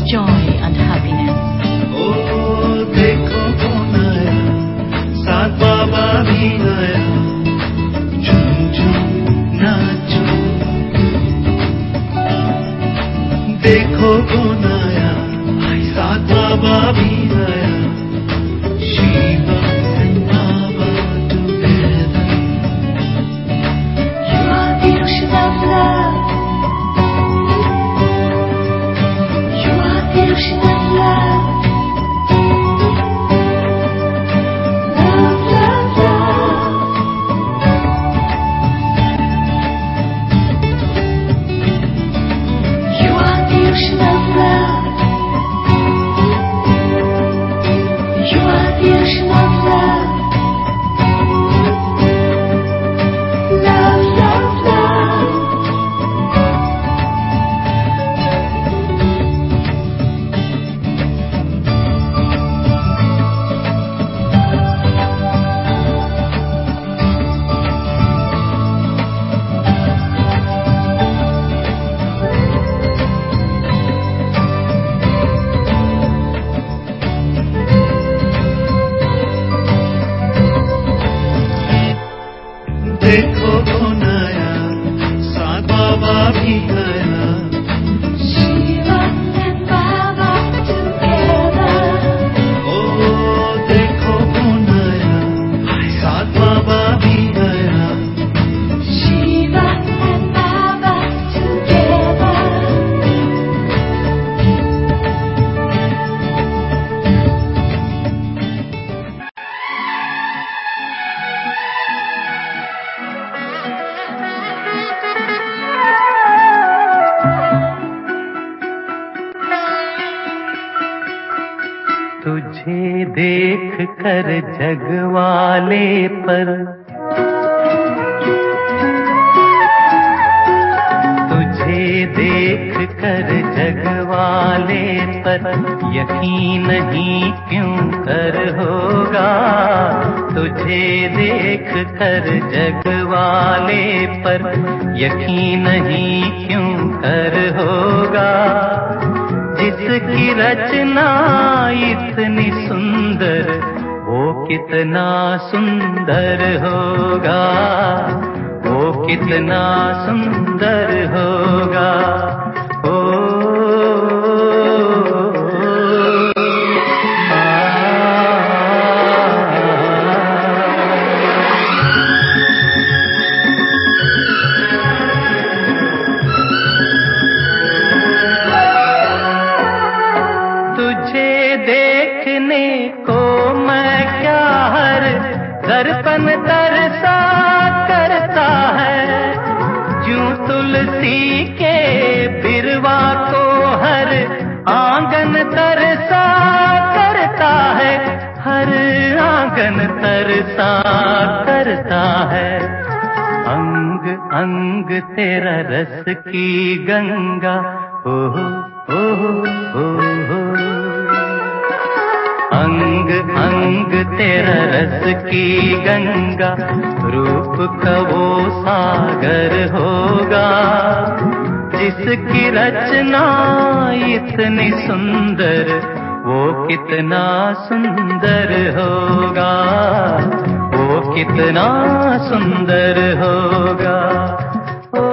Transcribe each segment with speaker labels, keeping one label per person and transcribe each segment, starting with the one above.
Speaker 1: joy and happiness.
Speaker 2: Oh, देखो कौन आया, साथ बाबा भी आया, झूम झूम नाचो। देखो कौन आया, साथ बाबा भी आया, Shiva and Baba together.
Speaker 3: You are the ocean of love. You are the ocean of love. Love, love, love. You are the ocean of love. You are the ocean of love. Love, love, love.
Speaker 2: देखो कौन आया, साथ बाबा भी आया,
Speaker 3: Shiva and Baba together.
Speaker 2: oh, देखो कौन आया, साथ बाबा भी आया,
Speaker 3: Shiva and Baba together.
Speaker 2: तुझे देख कर जगवाले पर, तुझे देख कर जगवाले पर यकीन नहीं क्यों कर होगा, तुझे देख कर जगवाले पर यकीन नहीं क्यों कर होगा, जिसकी रचना इतनी सुंदर वो कितना सुंदर होगा, वो कितना सुंदर होगा। ओ, तुझे देखने को मैं क्या हर दर्पण तरसा करता है, यूं तुलसी के बिरवा को हर आंगन तरसा करता है, हर आंगन तरसा करता है। अंग अंग तेरा रस की गंगा, ओ ओ ओ ओ, अंग अंग तेरा रस की गंगा, रूप का वो सागर होगा, जिसकी रचना इतनी सुंदर वो कितना सुंदर होगा, वो कितना सुंदर होगा। ओ,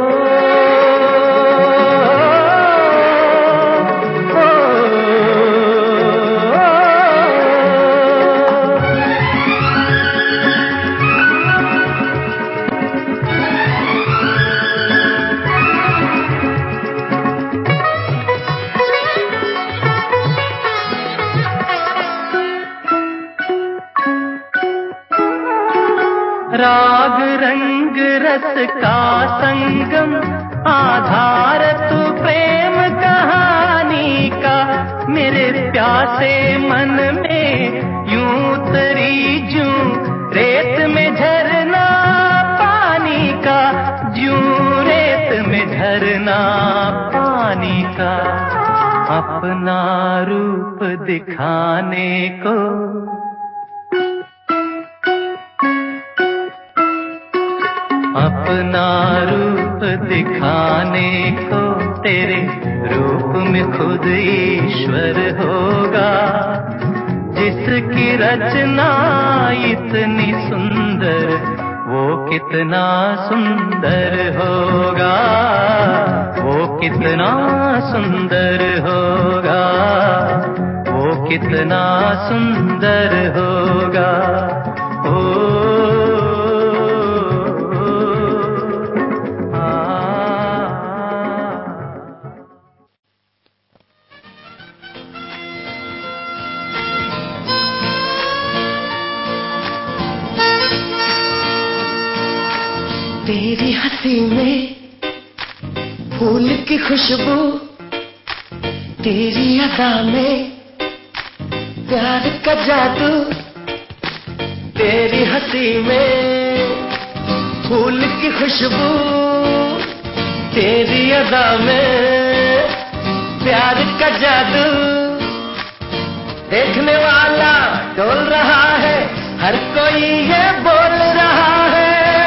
Speaker 2: राग रंग रस का संगम, आधार तू प्रेम कहानी का, मेरे प्यासे मन में यूं उतरी जूं रेत में झरना पानी का, जूं रेत में झरना पानी का, अपना रूप दिखाने को, अपना रूप दिखाने को तेरे रूप में खुद ईश्वर होगा। जिसकी रचना इतनी सुंदर, वो कितना सुंदर होगा, वो कितना सुंदर होगा, वो कितना सुंदर होगा।
Speaker 1: तेरी हंसी में फूल की खुशबू, तेरी अदा में प्यार का जादू। तेरी हंसी में फूल की खुशबू, तेरी अदा में प्यार का जादू। देखने वाला डोल रहा है, हर कोई ये बोल रहा है।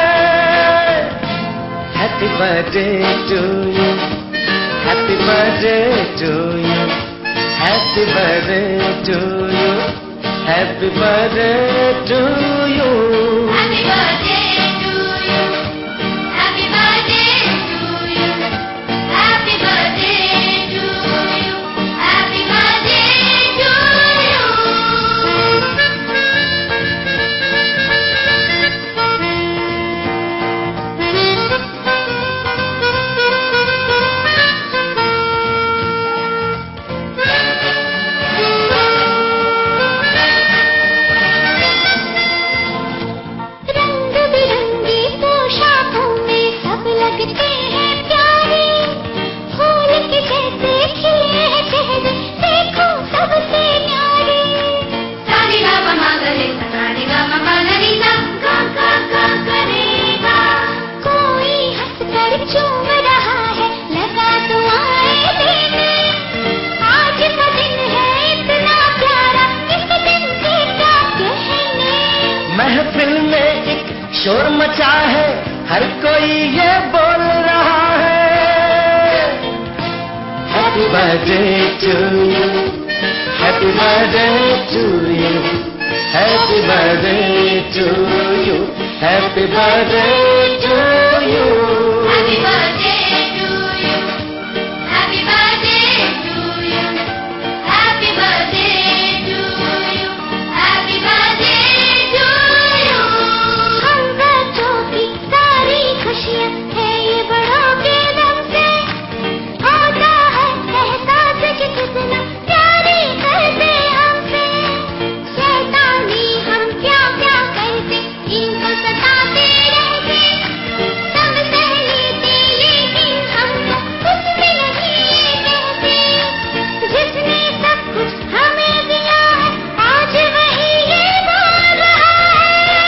Speaker 1: Happy birthday to you, happy birthday to you, happy birthday to you, happy birthday to you.
Speaker 3: Happy birthday to you, happy birthday to you, happy birthday to you, happy birthday to you.
Speaker 1: शोर मचा है, हर कोई ये बोल रहा है। Happy birthday to you, happy birthday to you, happy birthday to you, happy birthday to you.
Speaker 3: Happy birthday to you, happy birthday to you, happy birthday to you, happy birthday to you. हम बच्चों की सारी खुशियाँ है ये बड़ों के दम से, होता है एहसास कि कितना प्यारी करते हमसे। शैतानी हम क्या क्या करते, इनको सताते रहते, सब सह लेते लेकिन हमको कुछ भी नहीं ये कहते। जिसने सब कुछ हमें दिया है, आज वही ये बोल रहा है।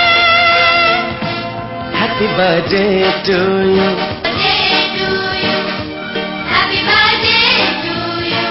Speaker 1: Happy birthday to you.
Speaker 3: Birthday to you, happy birthday to you.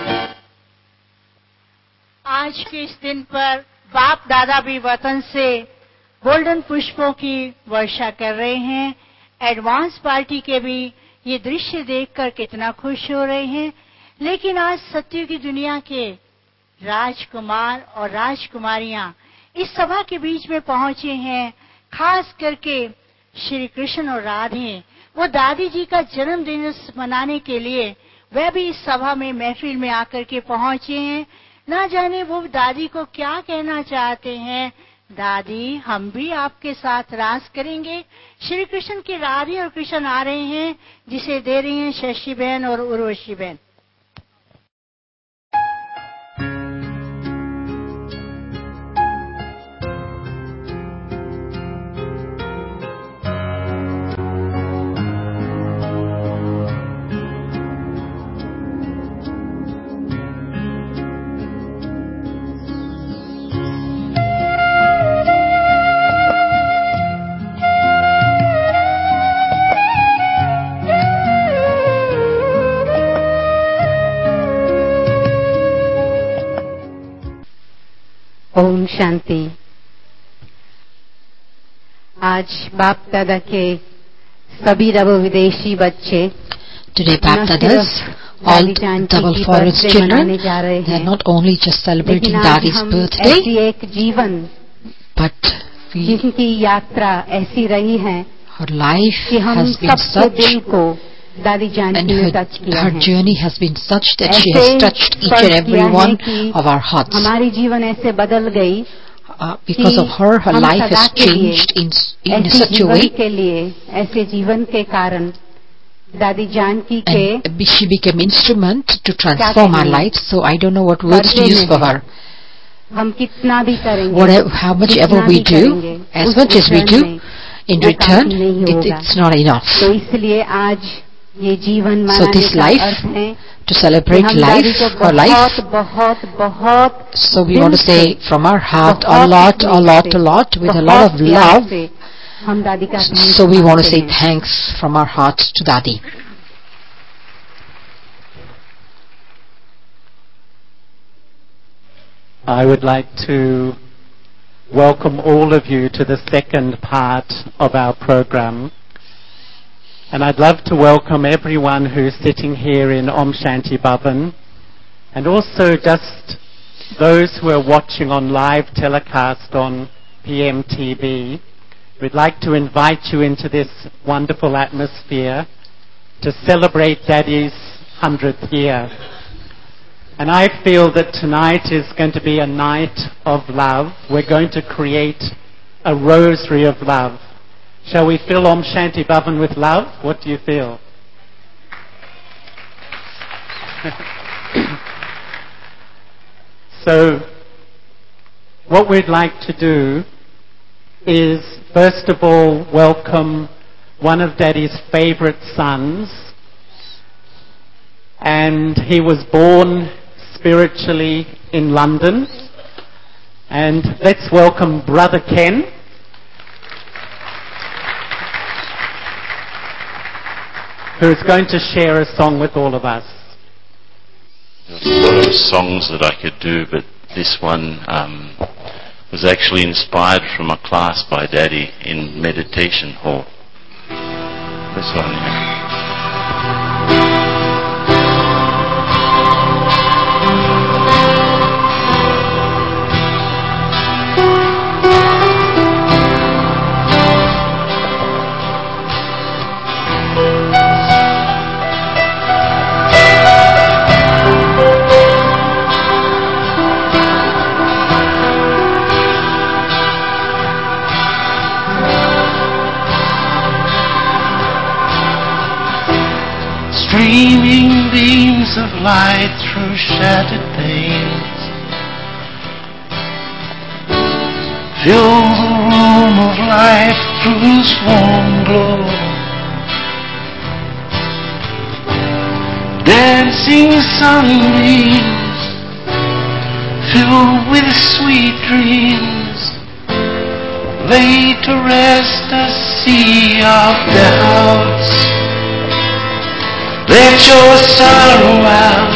Speaker 4: आज के इस दिन पर बाप दादा भी वतन से गोल्डन पुष्पों की वर्षा कर रहे हैं। एडवांस पार्टी के भी ये दृश्य देखकर कितना खुश हो रहे हैं। लेकिन आज सत्य की दुनिया के राजकुमार और राजकुमारियां इस सभा के बीच में पहुंचे हैं। खास करके श्री कृष्ण और राधे वो दादी जी का जन्मदिन मनाने के लिए वह भी इस सभा में महफिल में आकर के पहुंचे हैं। ना जाने वो दादी को क्या कहना चाहते हैं। दादी, हम भी आपके साथ रास करेंगे। श्री कृष्ण की राधे और कृष्ण आ रहे हैं, जिसे दे रही हैं शशि बहन और उर्वशी बहन।
Speaker 5: ओम शांति। आज बाप दादा के सभी रब विदेशी बच्चे
Speaker 6: Today, Bap Dadas, all double foreign children, they are not only just celebrating Dadi's birthday,
Speaker 5: ऐसी एक जीवन
Speaker 6: but
Speaker 5: जिनकी यात्रा ऐसी रही है
Speaker 6: her life
Speaker 5: कि हम
Speaker 6: has been
Speaker 5: सबके
Speaker 6: such,
Speaker 5: दिल को दादी जानकी
Speaker 6: and
Speaker 5: ने टच किया
Speaker 6: her
Speaker 5: है।
Speaker 6: journey has been such that she
Speaker 5: ऐसे
Speaker 6: has touched each
Speaker 5: स्पर्श
Speaker 6: and every
Speaker 5: किया है
Speaker 6: one
Speaker 5: कि
Speaker 6: of our hearts.
Speaker 5: हमारी जीवन ऐसे बदल गई
Speaker 6: Because of her, her
Speaker 5: हम
Speaker 6: life
Speaker 5: सदा
Speaker 6: has
Speaker 5: के लिए
Speaker 6: changed in
Speaker 5: ऐसे
Speaker 6: such a
Speaker 5: जीवन
Speaker 6: way,
Speaker 5: के लिए ऐसे जीवन के कारण दादी जानकी के
Speaker 6: and she became instrument to transform our lives. So I don't know what words to use for her.
Speaker 5: हम कितना भी करेंगे,
Speaker 6: Whatever, how much ever we do, as much as we do, in return, it's not enough.
Speaker 5: तो इसलिए आज ये जीवन
Speaker 6: So
Speaker 5: मनाने
Speaker 6: this
Speaker 5: का
Speaker 6: life,
Speaker 5: अर्थ है
Speaker 6: to celebrate
Speaker 5: हम
Speaker 6: life,
Speaker 5: दादी को
Speaker 6: her life,
Speaker 5: बहुत बहुत बहुत
Speaker 6: so we want to
Speaker 5: दिल से,
Speaker 6: say from our heart a
Speaker 5: बहुत
Speaker 6: lot, a
Speaker 5: दिल
Speaker 6: lot,
Speaker 5: से,
Speaker 6: a lot, with a
Speaker 5: बहुत
Speaker 6: lot of
Speaker 5: प्यार
Speaker 6: love.
Speaker 5: से हम दादी का
Speaker 6: So we want to say
Speaker 5: हैं।
Speaker 6: thanks from our hearts to Dadi.
Speaker 7: I would like to welcome all of you to the second part of our program. And I'd love to welcome everyone who's sitting here in Om Shanti Bhavan, and also just those who are watching on live telecast on PMTV. We'd like to invite you into this wonderful atmosphere to celebrate Daddy's 100th year. And I feel that tonight is going to be a night of love. We're going to create a rosary of love. Shall we fill Om Shanti Bhavan with love? What do you feel? So, what we'd like to do is, first of all, welcome one of Daddy's favorite sons. And he was born spiritually in London. And let's welcome Brother Ken. Who's going to share a song with all of us.
Speaker 8: There's a lot of songs that I could do, but this one was actually inspired from a class by Daddy in meditation hall. This one, yeah.
Speaker 2: Streaming beams of light through shattered panes fill the room of life through its warm glow. Dancing sunbeams filled with sweet dreams lay to rest a sea of doubts. Let your sorrow out.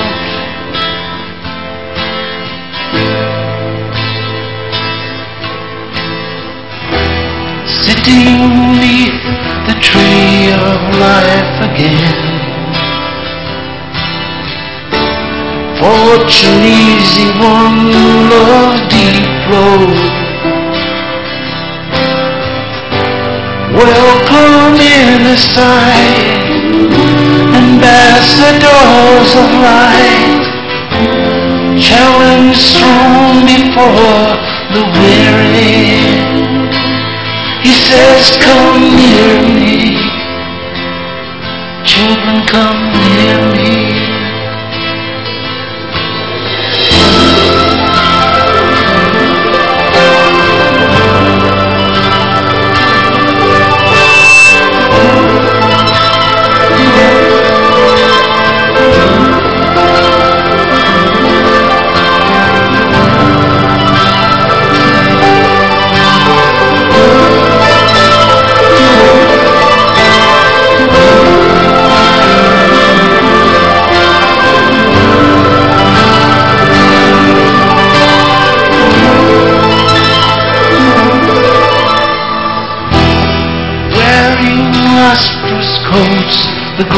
Speaker 2: Sitting beneath the tree of life again. Fortune easy one, love deep flow. Welcome in the sight. Ambassadors of light, challenge thrown before the weary. He says, come near me, children, come near me.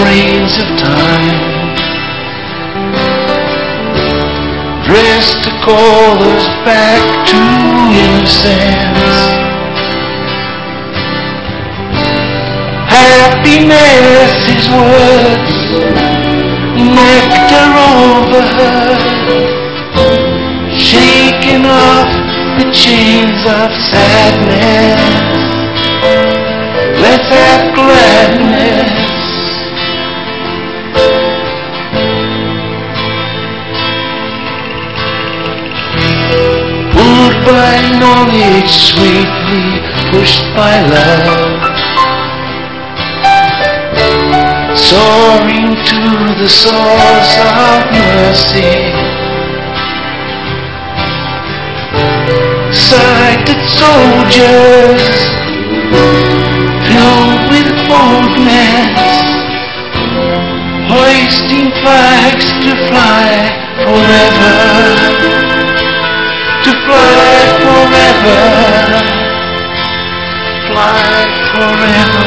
Speaker 2: reins of time, dressed to call us back to innocence. Happiness is words, nectar overheard, shaking off the chains of sadness. Let's have gladness. Pulled by knowledge, sweetly pushed by love, soaring to the source of mercy. Sighted soldiers, filled with boldness, hoisting flags to fly forever, to fly forever, fly forever.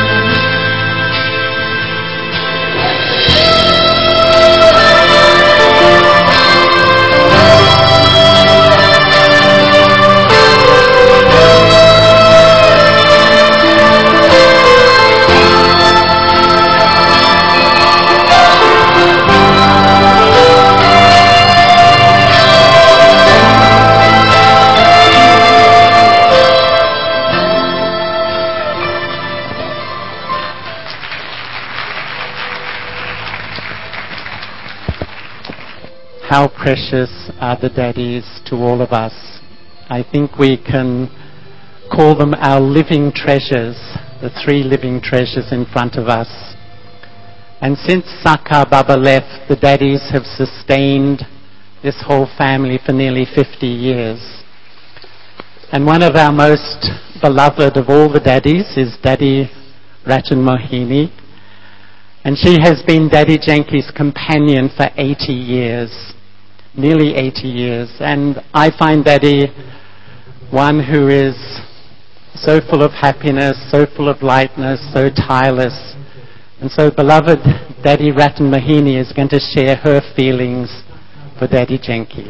Speaker 7: How precious are the daddies to all of us. I think we can call them our living treasures, the three living treasures in front of us. And since Sakar Baba left, the daddies have sustained this whole family for nearly 50 years. And one of our most beloved of all the daddies is Daddy Ratan Mohini. And she has been Daddy Janki's companion for 80 years. Nearly 80 years. And I find Daddy one who is so full of happiness, so full of lightness, so tireless. And so beloved Daddy Ratan Mohini is going to share her feelings for Daddy Janki.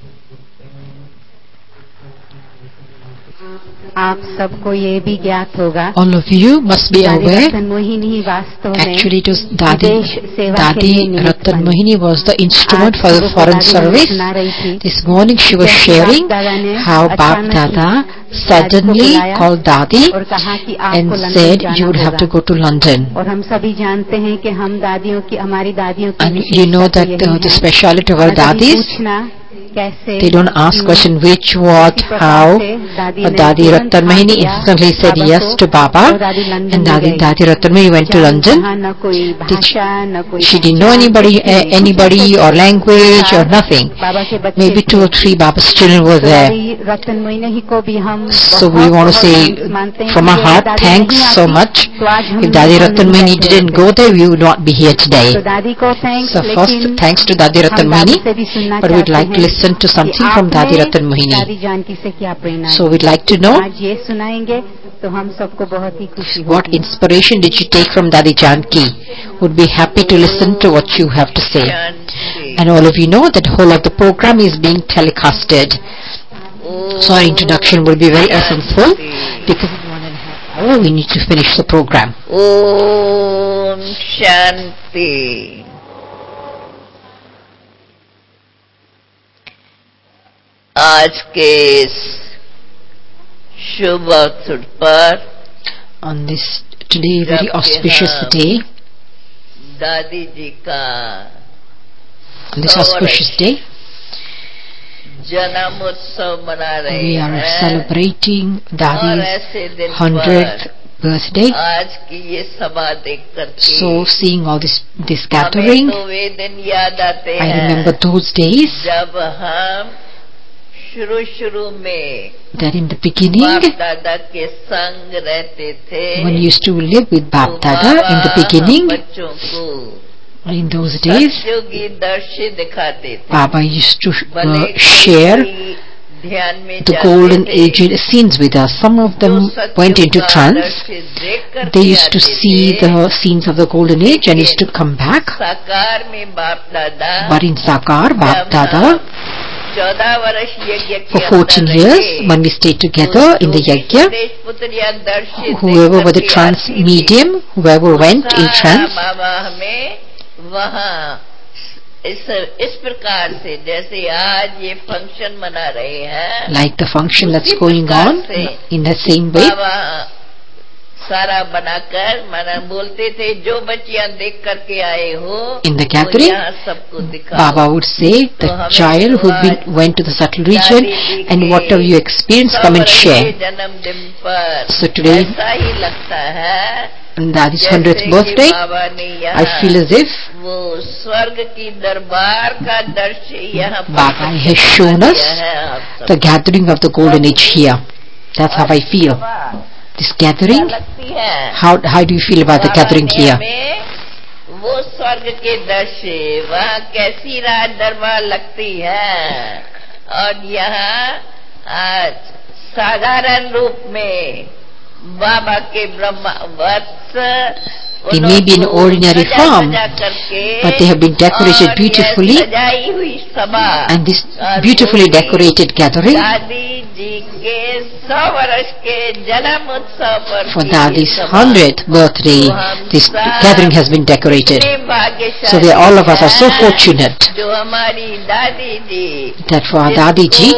Speaker 5: आप सबको ये भी ज्ञात होगा,
Speaker 6: all of you must be aware, actually it was Dadi Ratan Mohini was the instrument for the foreign service. This morning she was sharing how Bap Dada suddenly called Dadi and said you would have to go to London. And you know that the speciality of our Dadis, they don't ask question which, what, how. Dadi Ratan Mohini instantly said yes to Baba, and Dadi Ratan Mohini went to London. She didn't know anybody or language or nothing. Maybe 2 or 3 Baba's children were there. So we want to say from our heart, thanks so much. If Dadi Ratan Mohini didn't go there, we would not be here today. So first, thanks to Dadi Ratan Mohini, but we'd like to listen to something from Dadi Ratan Mohini. So we'd like to know what inspiration did you take from Dadi Janki. Would be happy to listen to what you have to say. And all of you know that whole of the program is being telecasted. So our introduction will be very essential because in 1.5 hours we need to finish the program.
Speaker 9: Om Shanti. आज के इस शुभ अवसर पर,
Speaker 6: on this today very auspicious day,
Speaker 9: दादी जी का
Speaker 6: on this auspicious day,
Speaker 9: जन्म उत्सव मना रहे
Speaker 6: we are
Speaker 9: हैं,
Speaker 6: celebrating
Speaker 9: और
Speaker 6: Dadi's
Speaker 9: ऐसे दिन
Speaker 6: 100th birthday.
Speaker 9: आज की ये सभा देख करके
Speaker 6: So seeing all this gathering,
Speaker 9: तो वे दिन याद आते
Speaker 6: I
Speaker 9: हैं
Speaker 6: remember those days
Speaker 9: जब हम शुरू में
Speaker 6: that in the beginning,
Speaker 9: बाप दादा के संग रहते थे.
Speaker 6: when you used to live with Bap Dada in the beginning,
Speaker 9: बच्चों को
Speaker 6: in those days,
Speaker 9: सत्योगी दर्शन दिखाते थे.
Speaker 6: Baba used to
Speaker 9: भले
Speaker 6: share
Speaker 9: ध्यान में
Speaker 6: the
Speaker 9: जाते
Speaker 6: golden
Speaker 9: थे,
Speaker 6: age scenes with us. Some of them went into trance. They used to see the scenes of the golden age and used to come back.
Speaker 9: साकार में बाप दादा
Speaker 6: But in Sakar, Bap Dada,
Speaker 9: 14 वर्ष यज्ञ
Speaker 6: for 14 years, when we stayed together in the yajna, whoever were the trance medium, whoever went in trance,
Speaker 9: बाबा हमें वहाँ इस प्रकार से जैसे आज ये फंक्शन मना रहे हैं,
Speaker 6: like the function that's going on, in the same way,
Speaker 9: बाबा सारा बनाकर मना बोलते थे जो बच्चियां देख करके आए हो
Speaker 6: in the gathering,
Speaker 9: सबको दिखाओ.
Speaker 6: Baba would say, the child who went to the subtle region and whatever you experience, come and share.
Speaker 9: जन्मदिन पर
Speaker 6: So today,
Speaker 9: ऐसा ही लगता है
Speaker 6: on Dadi's 100th birthday,
Speaker 9: बाबा ने
Speaker 6: I feel as if
Speaker 9: वो स्वर्ग की दरबार का दृश्य यहाँ
Speaker 6: Baba has shown us the gathering of the golden age here. That's how I feel. This gathering, how do you feel about the gathering here?
Speaker 9: वो स्वर्ग के दृश्य वहाँ कैसी राज दरबार लगती है, और यहाँ आज साधारण रूप में बाबा के ब्रह्मा वत्स
Speaker 6: They may be in ordinary form, but they have been decorated beautifully, and this beautifully decorated gathering for Dadi's 100th birthday, this gathering has been decorated. So all of us are so fortunate that for our Dadi ji,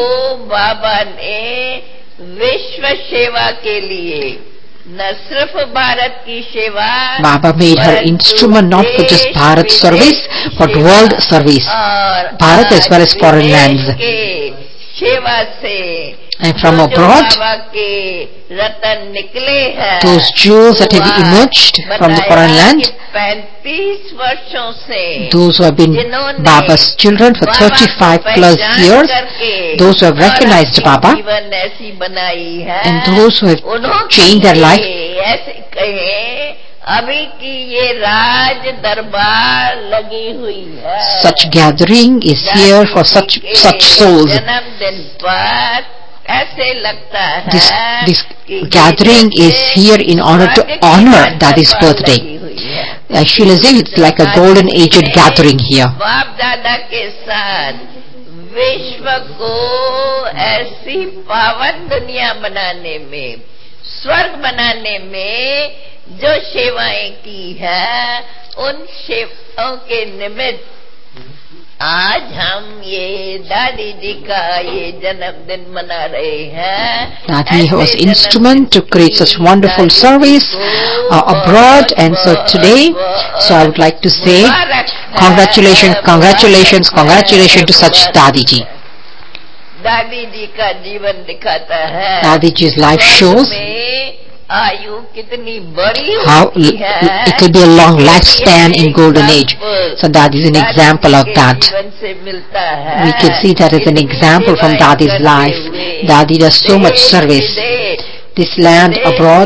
Speaker 9: विश्व सेवा के लिए न सिर्फ भारत की सेवा,
Speaker 6: Baba made her instrument not for just Bharat service, but world service, Bharat as well as foreign lands.
Speaker 9: सेवा से
Speaker 6: And from abroad,
Speaker 9: रतन निकले हैं,
Speaker 6: those jewels that have emerged from the foreign land,
Speaker 9: 35 वर्षों से
Speaker 6: those who have been Baba's children for 35 plus years, those who have recognized Baba,
Speaker 9: ऐसी बनाई है,
Speaker 6: and those who have changed their life,
Speaker 9: ऐसे कहे अभी की ये राज दरबार लगी हुई है.
Speaker 6: such gathering is here for such souls.
Speaker 9: जन्मदिन पर ऐसे लगता है
Speaker 6: This gathering is here in order to honor Dadi's birthday. I feel as if it's like a golden aged gathering here.
Speaker 9: बाप दादा के साथ विश्व को ऐसी पावन दुनिया बनाने में, स्वर्ग बनाने में जो सेवाएं की है, उन सेवाओं के निमित्त आज हम ये दादी जी का ये जन्मदिन मना रहे हैं.
Speaker 6: Dadi was instrument to create such wonderful service abroad, and so today, so I would like to say congratulations, congratulations, congratulations to such Dadi ji.
Speaker 9: दादी जी का जीवन दिखाता है,
Speaker 6: Dadi ji's life shows
Speaker 9: आयु कितनी बड़ी
Speaker 6: how
Speaker 9: होती है,
Speaker 6: it could be a long lifespan in golden age. So Dadi is an example of that.
Speaker 9: जीवन से मिलता है.
Speaker 6: We can see that as an example from Dadi's life. Dadi does so much service. This land abroad,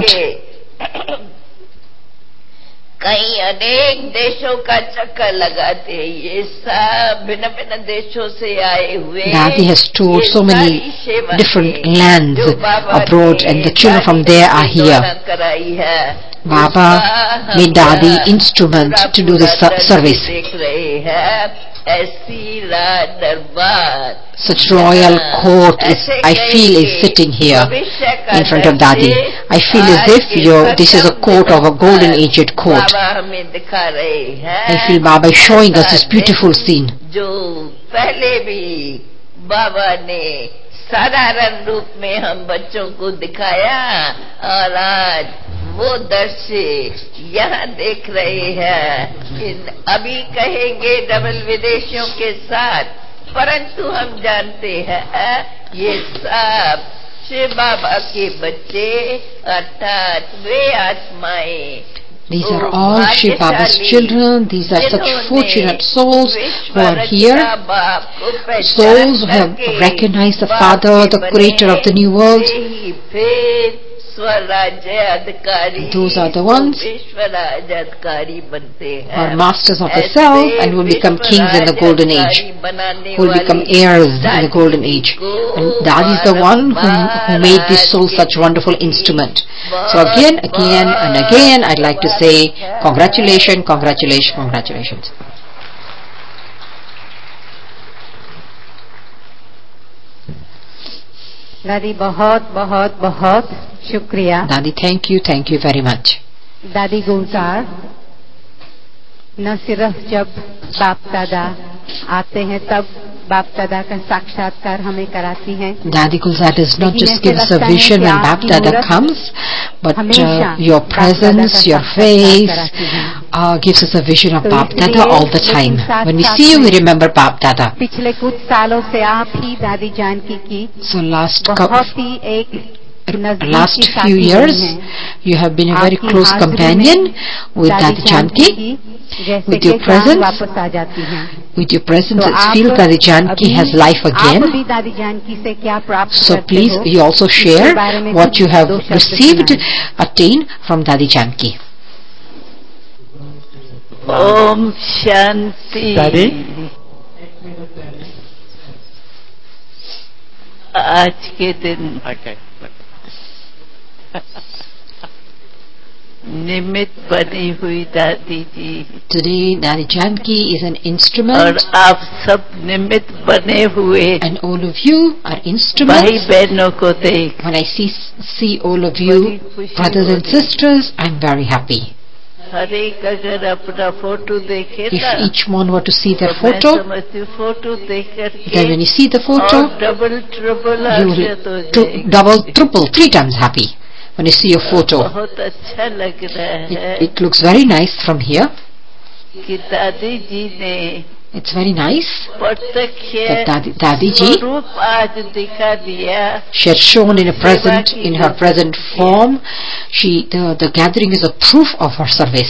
Speaker 9: कई अनेक देशों का चक्कर लगाते, ये सब भिन्न भिन्न देशों से आए हुए.
Speaker 6: Dadi has toured so many different lands abroad, and the children from there are here. Baba made Dadi instrument to do this service. Such royal court I feel is sitting here in front of Dadi. I feel as if this is a court of a golden aged court. I feel Baba is showing us this beautiful scene.
Speaker 9: जो पहले भी बाबा ने साधारण रूप में हम बच्चों को दिखाया, और आज वो दृश्य यहाँ देख रहे हैं. अभी कहेंगे डबल विदेशियों के साथ, परंतु हम जानते हैं ये सब शिव बाबा के बच्चे, अर्थात वे आत्माएं.
Speaker 6: These are all Shiv Baba's children. These are such fortunate souls who are here. Souls who have recognized the Father, the Creator of the new world. Those are the ones who are masters of the self and will become kings in the golden age, who will become heirs in the golden age. And Dadi is the one who made this soul such a wonderful instrument. So again and again, I'd like to say congratulations, congratulations, congratulations.
Speaker 5: दादी बहुत बहुत बहुत शुक्रिया.
Speaker 6: Dadi, thank you very much.
Speaker 5: दादी गुलजार न सिर्फ जब बाप दादा आते हैं तब बाप दादा का साक्षात्कार हमें कराती हैं.
Speaker 6: Dadi Gulzar does not just give us a vision when Bap Dada comes, but your presence, your face gives us a vision of Bap Dada all the time. When we see you, we remember Bap Dada.
Speaker 5: पिछले कुछ सालों से आप ही दादी जानकी की
Speaker 6: So last
Speaker 5: बहुत
Speaker 6: few years, you have been a very close companion with Dadi Janki. With your presence, it feels Dadi Janki has life again. So please, you also share what you have received, attained from Dadi Janki.
Speaker 9: Om Shanti.
Speaker 7: Daddy?
Speaker 9: आज के दिन निमित्त बनी हुई दादी जी.
Speaker 6: Today Dadi Janki is an instrument.
Speaker 9: और आप सब निमित्त बने हुए.
Speaker 6: And all of you are instruments.
Speaker 9: भाई बहनों को देख.
Speaker 6: When I see all of you, brothers and sisters, I'm very happy.
Speaker 9: हर एक अगर अपना फोटो देखे
Speaker 6: If each one were to see their photo,
Speaker 9: photo देख
Speaker 6: then when you see the photo,
Speaker 9: double triple
Speaker 6: you will double, triple, 3 times happy when you see your photo.
Speaker 9: बहुत अच्छा लग रहा है.
Speaker 6: It looks very nice from here.
Speaker 9: कि दादी जी ने
Speaker 6: It's very nice that Dadi ji, she has shown in her present form. The gathering is a proof of her service.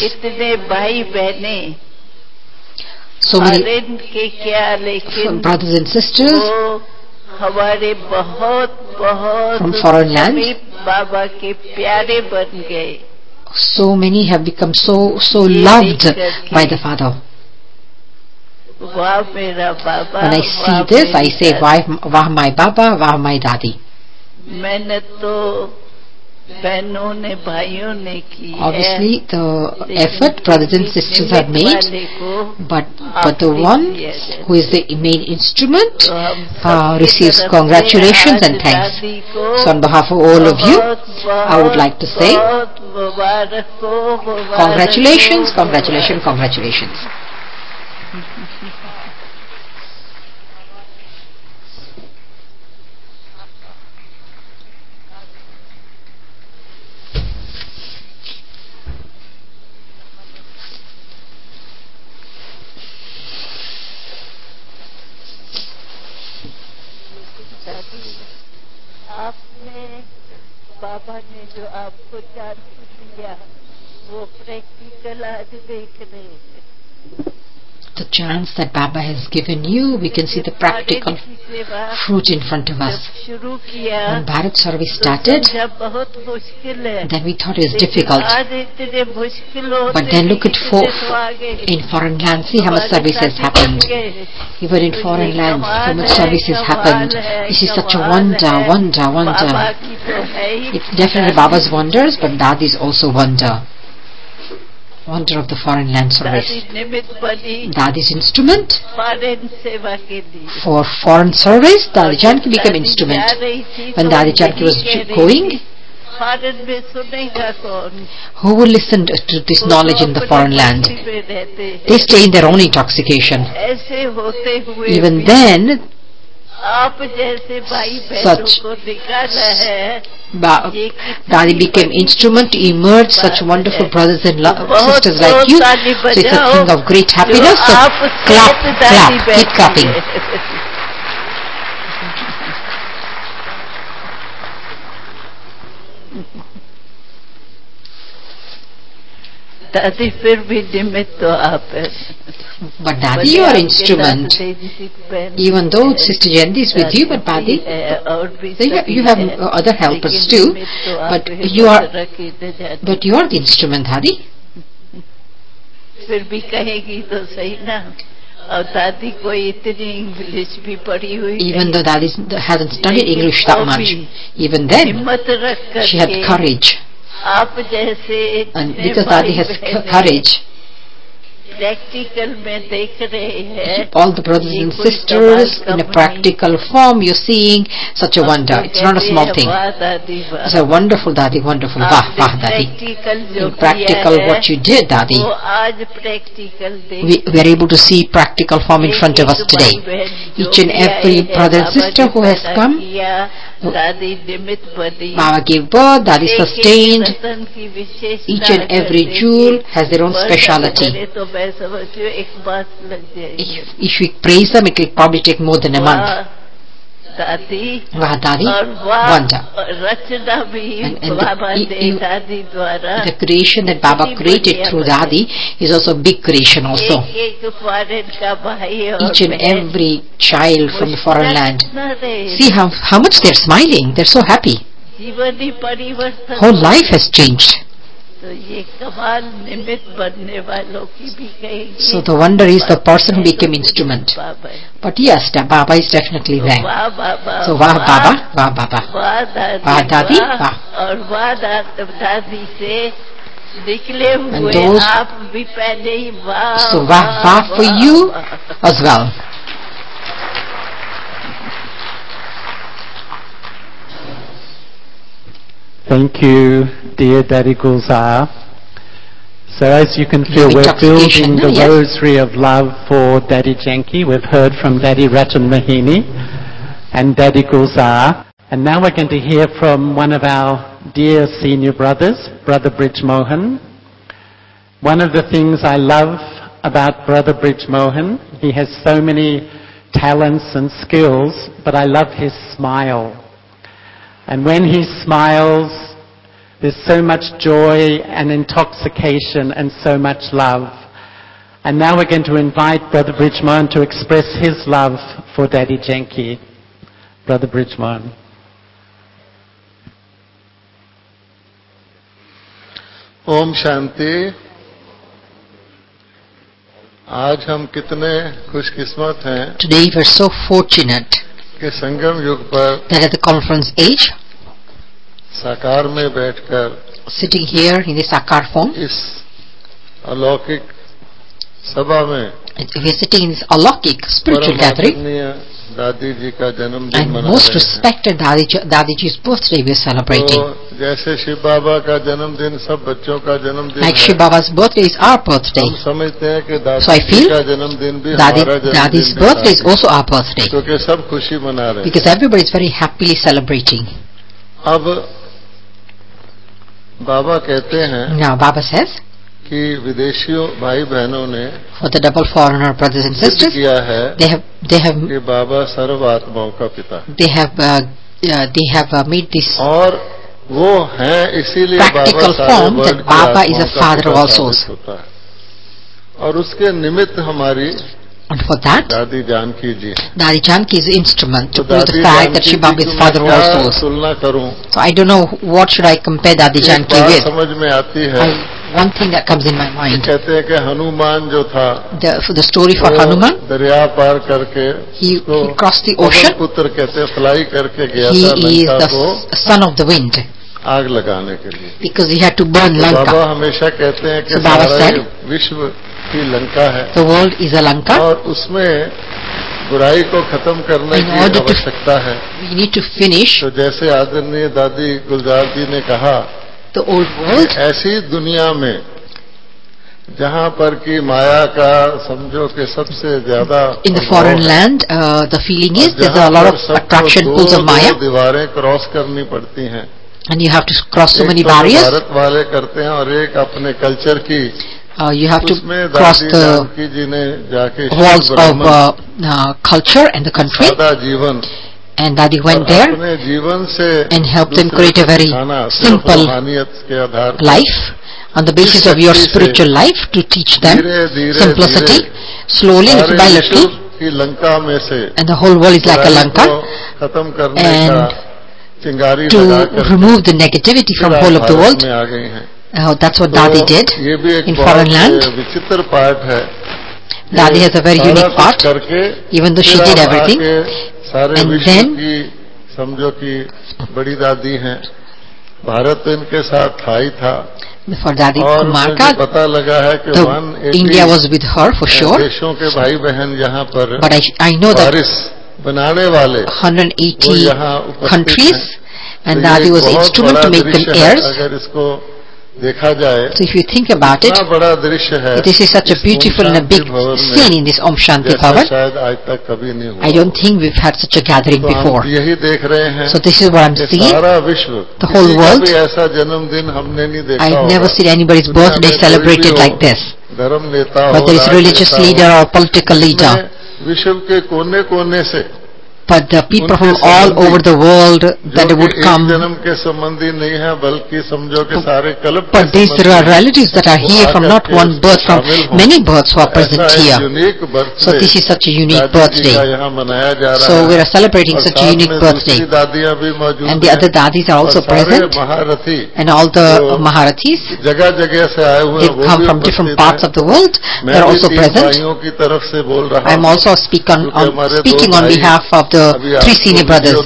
Speaker 6: So many brothers and sisters from foreign lands, so many have become so loved by the Father. When I see this, I say, Wah my Baba, Wah my Dadi. Obviously, the effort brothers and sisters have made, but the one who is the main instrument receives congratulations and thanks. So on behalf of all of you, I would like to say, congratulations, congratulations, congratulations.
Speaker 9: बाबा ने जो आपको chance दिया वो practical आज देख रहे हैं.
Speaker 6: The chance that Baba has given you, we can see the practical fruit in front of us. When Bharat service started, then we thought it was difficult. But then look at in foreign lands, see how much service has happened. Even in foreign lands, how much service has happened. This is such a wonder. It's definitely Baba's wonders, but Dadi's also wonder. Wonder of the foreign land service. Dadi's instrument for foreign service. Dadi Janki became instrument. When Dadi Janki was going, who will listen to this knowledge in the foreign land? They stay in their own intoxication. Even then, such Dadi became instrument to emerge such wonderful brothers and sisters like you. So it's a thing of great happiness. So clap, keep clapping.
Speaker 9: दादी फिर भी निमित्त तो आप है।
Speaker 6: But Dadi, you are instrument. Even though Sister Jayanti is with you, but Dadi, you have other helpers too. But you are the instrument, Dadi.
Speaker 9: फिर भी कहेगी तो सही ना। और दादी कोई इतनी इंग्लिश भी पढ़ी हुई।
Speaker 6: Even though Dadi hasn't studied English that much, even then she had courage.
Speaker 9: आप जैसे
Speaker 6: And because Dadi has courage,
Speaker 9: practical में देख रहे हैं
Speaker 6: all the brothers and sisters in a practical form, you're seeing such a wonder. It's not a small thing. It's a wonderful, Dadi, wonderful. Wah, wah, Dadi. In practical, what you did, Dadi, we are able to see practical form in front of us today. Each and every brother and sister who has come, Mama gave birth, Dadi sustained. Each and every jewel has their own speciality. If we praise them, it will probably take more than a month. Wah, Dadi, wonder. And the creation that Baba created through Dadi is also a big creation also. Each and every child from the foreign land. See how much they're smiling. They're so happy. Whole life has changed. So the wonder is the person who became instrument. But yes, Baba is definitely there. So Wah Baba, Wah Baba, Wah Dadi, Wah. And those, so Wah Wah for you as well.
Speaker 7: Thank you, dear Daddy Gulzar. So as you can feel, we're building the rosary of love for Daddy Janki. We've heard from Daddy Ratan Mohini and Daddy Gulzar. And now we're going to hear from one of our dear senior brothers, Brother Brij Mohan. One of the things I love about Brother Brij Mohan, he has so many talents and skills, but I love his smile. And when he smiles, there's so much joy and intoxication and so much love. And now we're going to invite Brother Brij Mohan to express his love for Daddy Janki. Brother Brij Mohan.
Speaker 10: Om Shanti. आज हम कितने खुशकिस्मत हैं।
Speaker 6: Today we're so fortunate
Speaker 10: कि संगम युग पर
Speaker 6: that at the conference age,
Speaker 10: साकार में बैठकर,
Speaker 6: sitting here in the Sakar form,
Speaker 10: इस अलौकिक सभा में,
Speaker 6: we are sitting in this alokik spiritual gathering,
Speaker 10: दादी जी का जन्मदिन
Speaker 6: and
Speaker 10: मना
Speaker 6: most
Speaker 10: रहे हैं।
Speaker 6: respected Dadi Ji's birthday we are celebrating.
Speaker 10: तो जैसे शिव बाबा का जन्मदिन सब बच्चों का जन्मदिन
Speaker 6: Like
Speaker 10: है,
Speaker 6: Shiv Baba's birthday is our birthday.
Speaker 10: हम समझते हैं कि
Speaker 6: So I
Speaker 10: दादी
Speaker 6: feel
Speaker 10: का जन्मदिन भी हमारा
Speaker 6: Dadi's
Speaker 10: जन्मदिन
Speaker 6: birthday is
Speaker 10: है,
Speaker 6: also our birthday,
Speaker 10: क्योंकि सब खुशी मना रहे हैं।
Speaker 6: because everybody is very happily celebrating.
Speaker 10: अब बाबा कहते हैं
Speaker 6: Now Baba says,
Speaker 10: कि विदेशियों भाई बहनों ने
Speaker 6: for the double foreigner brothers and
Speaker 10: सिद्ध
Speaker 6: sisters,
Speaker 10: किया है
Speaker 6: they have
Speaker 10: कि बाबा सर्व आत्माओं का पिता है,
Speaker 6: made this
Speaker 10: और वो हैं इसीलिए
Speaker 6: practical
Speaker 10: बाबा
Speaker 6: form
Speaker 10: सारे
Speaker 6: that
Speaker 10: वर्ल्ड की
Speaker 6: Baba is a
Speaker 10: आत्माओं का
Speaker 6: father of
Speaker 10: पिता
Speaker 6: all souls.
Speaker 10: साबित होता है। और उसके निमित्त हमारी
Speaker 6: And for that,
Speaker 10: दादी जानकी जी हैं।
Speaker 6: Dadi Janki is the instrument to
Speaker 10: तो
Speaker 6: prove the fact that Shiv Baba is father of all souls.
Speaker 10: तुलना करूं,
Speaker 6: So I don't know what should I compare Dadi
Speaker 10: एक
Speaker 6: Janki
Speaker 10: बात
Speaker 6: with.
Speaker 10: समझ में आती है।
Speaker 6: One thing that comes in my mind,
Speaker 10: कहते हैं कि हनुमान जो था,
Speaker 6: for the story for Hanuman,
Speaker 10: दरिया पार करके
Speaker 6: he crossed the ocean.
Speaker 10: पुत्र कहते हैं फ्लाई करके गया
Speaker 6: He
Speaker 10: था
Speaker 6: is
Speaker 10: लंका को
Speaker 6: the son of the wind,
Speaker 10: आग लगाने के लिए,
Speaker 6: because he had to burn
Speaker 10: Baba
Speaker 6: Lanka.
Speaker 10: हमेशा कहते हैं कि
Speaker 6: So Baba
Speaker 10: सारा
Speaker 6: said,
Speaker 10: विश्व की लंका है,
Speaker 6: the world is a Lanka.
Speaker 10: और उसमें बुराई को खत्म करने की आवश्यकता है।
Speaker 6: We need to finish
Speaker 10: तो जैसे आदरणीय दादी गुलजार जी ने कहा,
Speaker 6: the old world.
Speaker 10: ऐसी दुनिया में जहाँ पर की माया का समझो कि सबसे ज्यादा
Speaker 6: In the foreign land, the feeling is there's a lot of attraction pulls of Maya,
Speaker 10: दीवारें क्रॉस करनी पड़ती हैं,
Speaker 6: and you have to cross so many
Speaker 10: एक तो
Speaker 6: barriers.
Speaker 10: भारत वाले करते हैं और एक अपने कल्चर की,
Speaker 6: You have to
Speaker 10: उसमें
Speaker 6: cross
Speaker 10: दादी
Speaker 6: the
Speaker 10: जानकी जी ने जाके
Speaker 6: walls of
Speaker 10: ब्राह्मण
Speaker 6: culture and the country,
Speaker 10: सादा जीवन
Speaker 6: And Dadi went there
Speaker 10: अपने जीवन से
Speaker 6: and helped them
Speaker 10: दूसरे
Speaker 6: create a
Speaker 10: को
Speaker 6: very
Speaker 10: सिखाना, सिर्फ
Speaker 6: simple
Speaker 10: रूहानियत के आधार पर
Speaker 6: life on the basis of your spiritual life, to teach them simplicity, slowly, little by little,
Speaker 10: की लंका में से
Speaker 6: and the whole world is like a Lanka,
Speaker 10: खत्म करने
Speaker 6: and
Speaker 10: का चिंगारी
Speaker 6: to
Speaker 10: लगाकर
Speaker 6: remove the negativity from whole of the world.
Speaker 10: में आ गई हैं।
Speaker 6: That's what Dadi did
Speaker 10: ये भी एक
Speaker 6: in foreign land.
Speaker 10: विचित्र पार्ट है।
Speaker 6: Dadi has a very unique part, even though she did everything.
Speaker 10: सारे
Speaker 6: And
Speaker 10: विश्व
Speaker 6: then,
Speaker 10: की समझो कि बड़ी दादी हैं। भारत तो इनके साथ था ही था।
Speaker 6: Before Dadi
Speaker 10: और
Speaker 6: Kumarka,
Speaker 10: मुझे पता लगा है कि
Speaker 6: India was with her for sure.
Speaker 10: देशों के भाई बहन यहाँ पर
Speaker 6: But I know that
Speaker 10: वारिस बनाने वाले
Speaker 6: 180 countries, and Dadi was the instrument to make them heirs.
Speaker 10: अगर इसको देखा जाए,
Speaker 6: so if you think about it,
Speaker 10: बड़ा दृश्य है,
Speaker 6: this is such a beautiful and a big scene in this Om Shanti Bhavan.
Speaker 10: शायद आज तक कभी नहीं हुआ।
Speaker 6: I don't think we've had such a gathering before.
Speaker 10: यही देख रहे हैं।
Speaker 6: So this is what I'm seeing.
Speaker 10: सारा विश्व,
Speaker 6: the whole world.
Speaker 10: ऐसा जन्मदिन हमने नहीं देखा।
Speaker 6: I've never seen anybody's birthday celebrated like this.
Speaker 10: धर्म नेता,
Speaker 6: whether it's religious leader or political leader.
Speaker 10: विश्व के कोने-कोने से,
Speaker 6: but the people from all over the world that would come, but these relatives that are here from not one birth, from many births who are present here. So this is such a unique birthday. So we are celebrating such a unique birthday. And the other dadis are also present, and all the Maharathis, they've come from different parts of the world, they are also present. I am also speaking on behalf of the three senior brothers.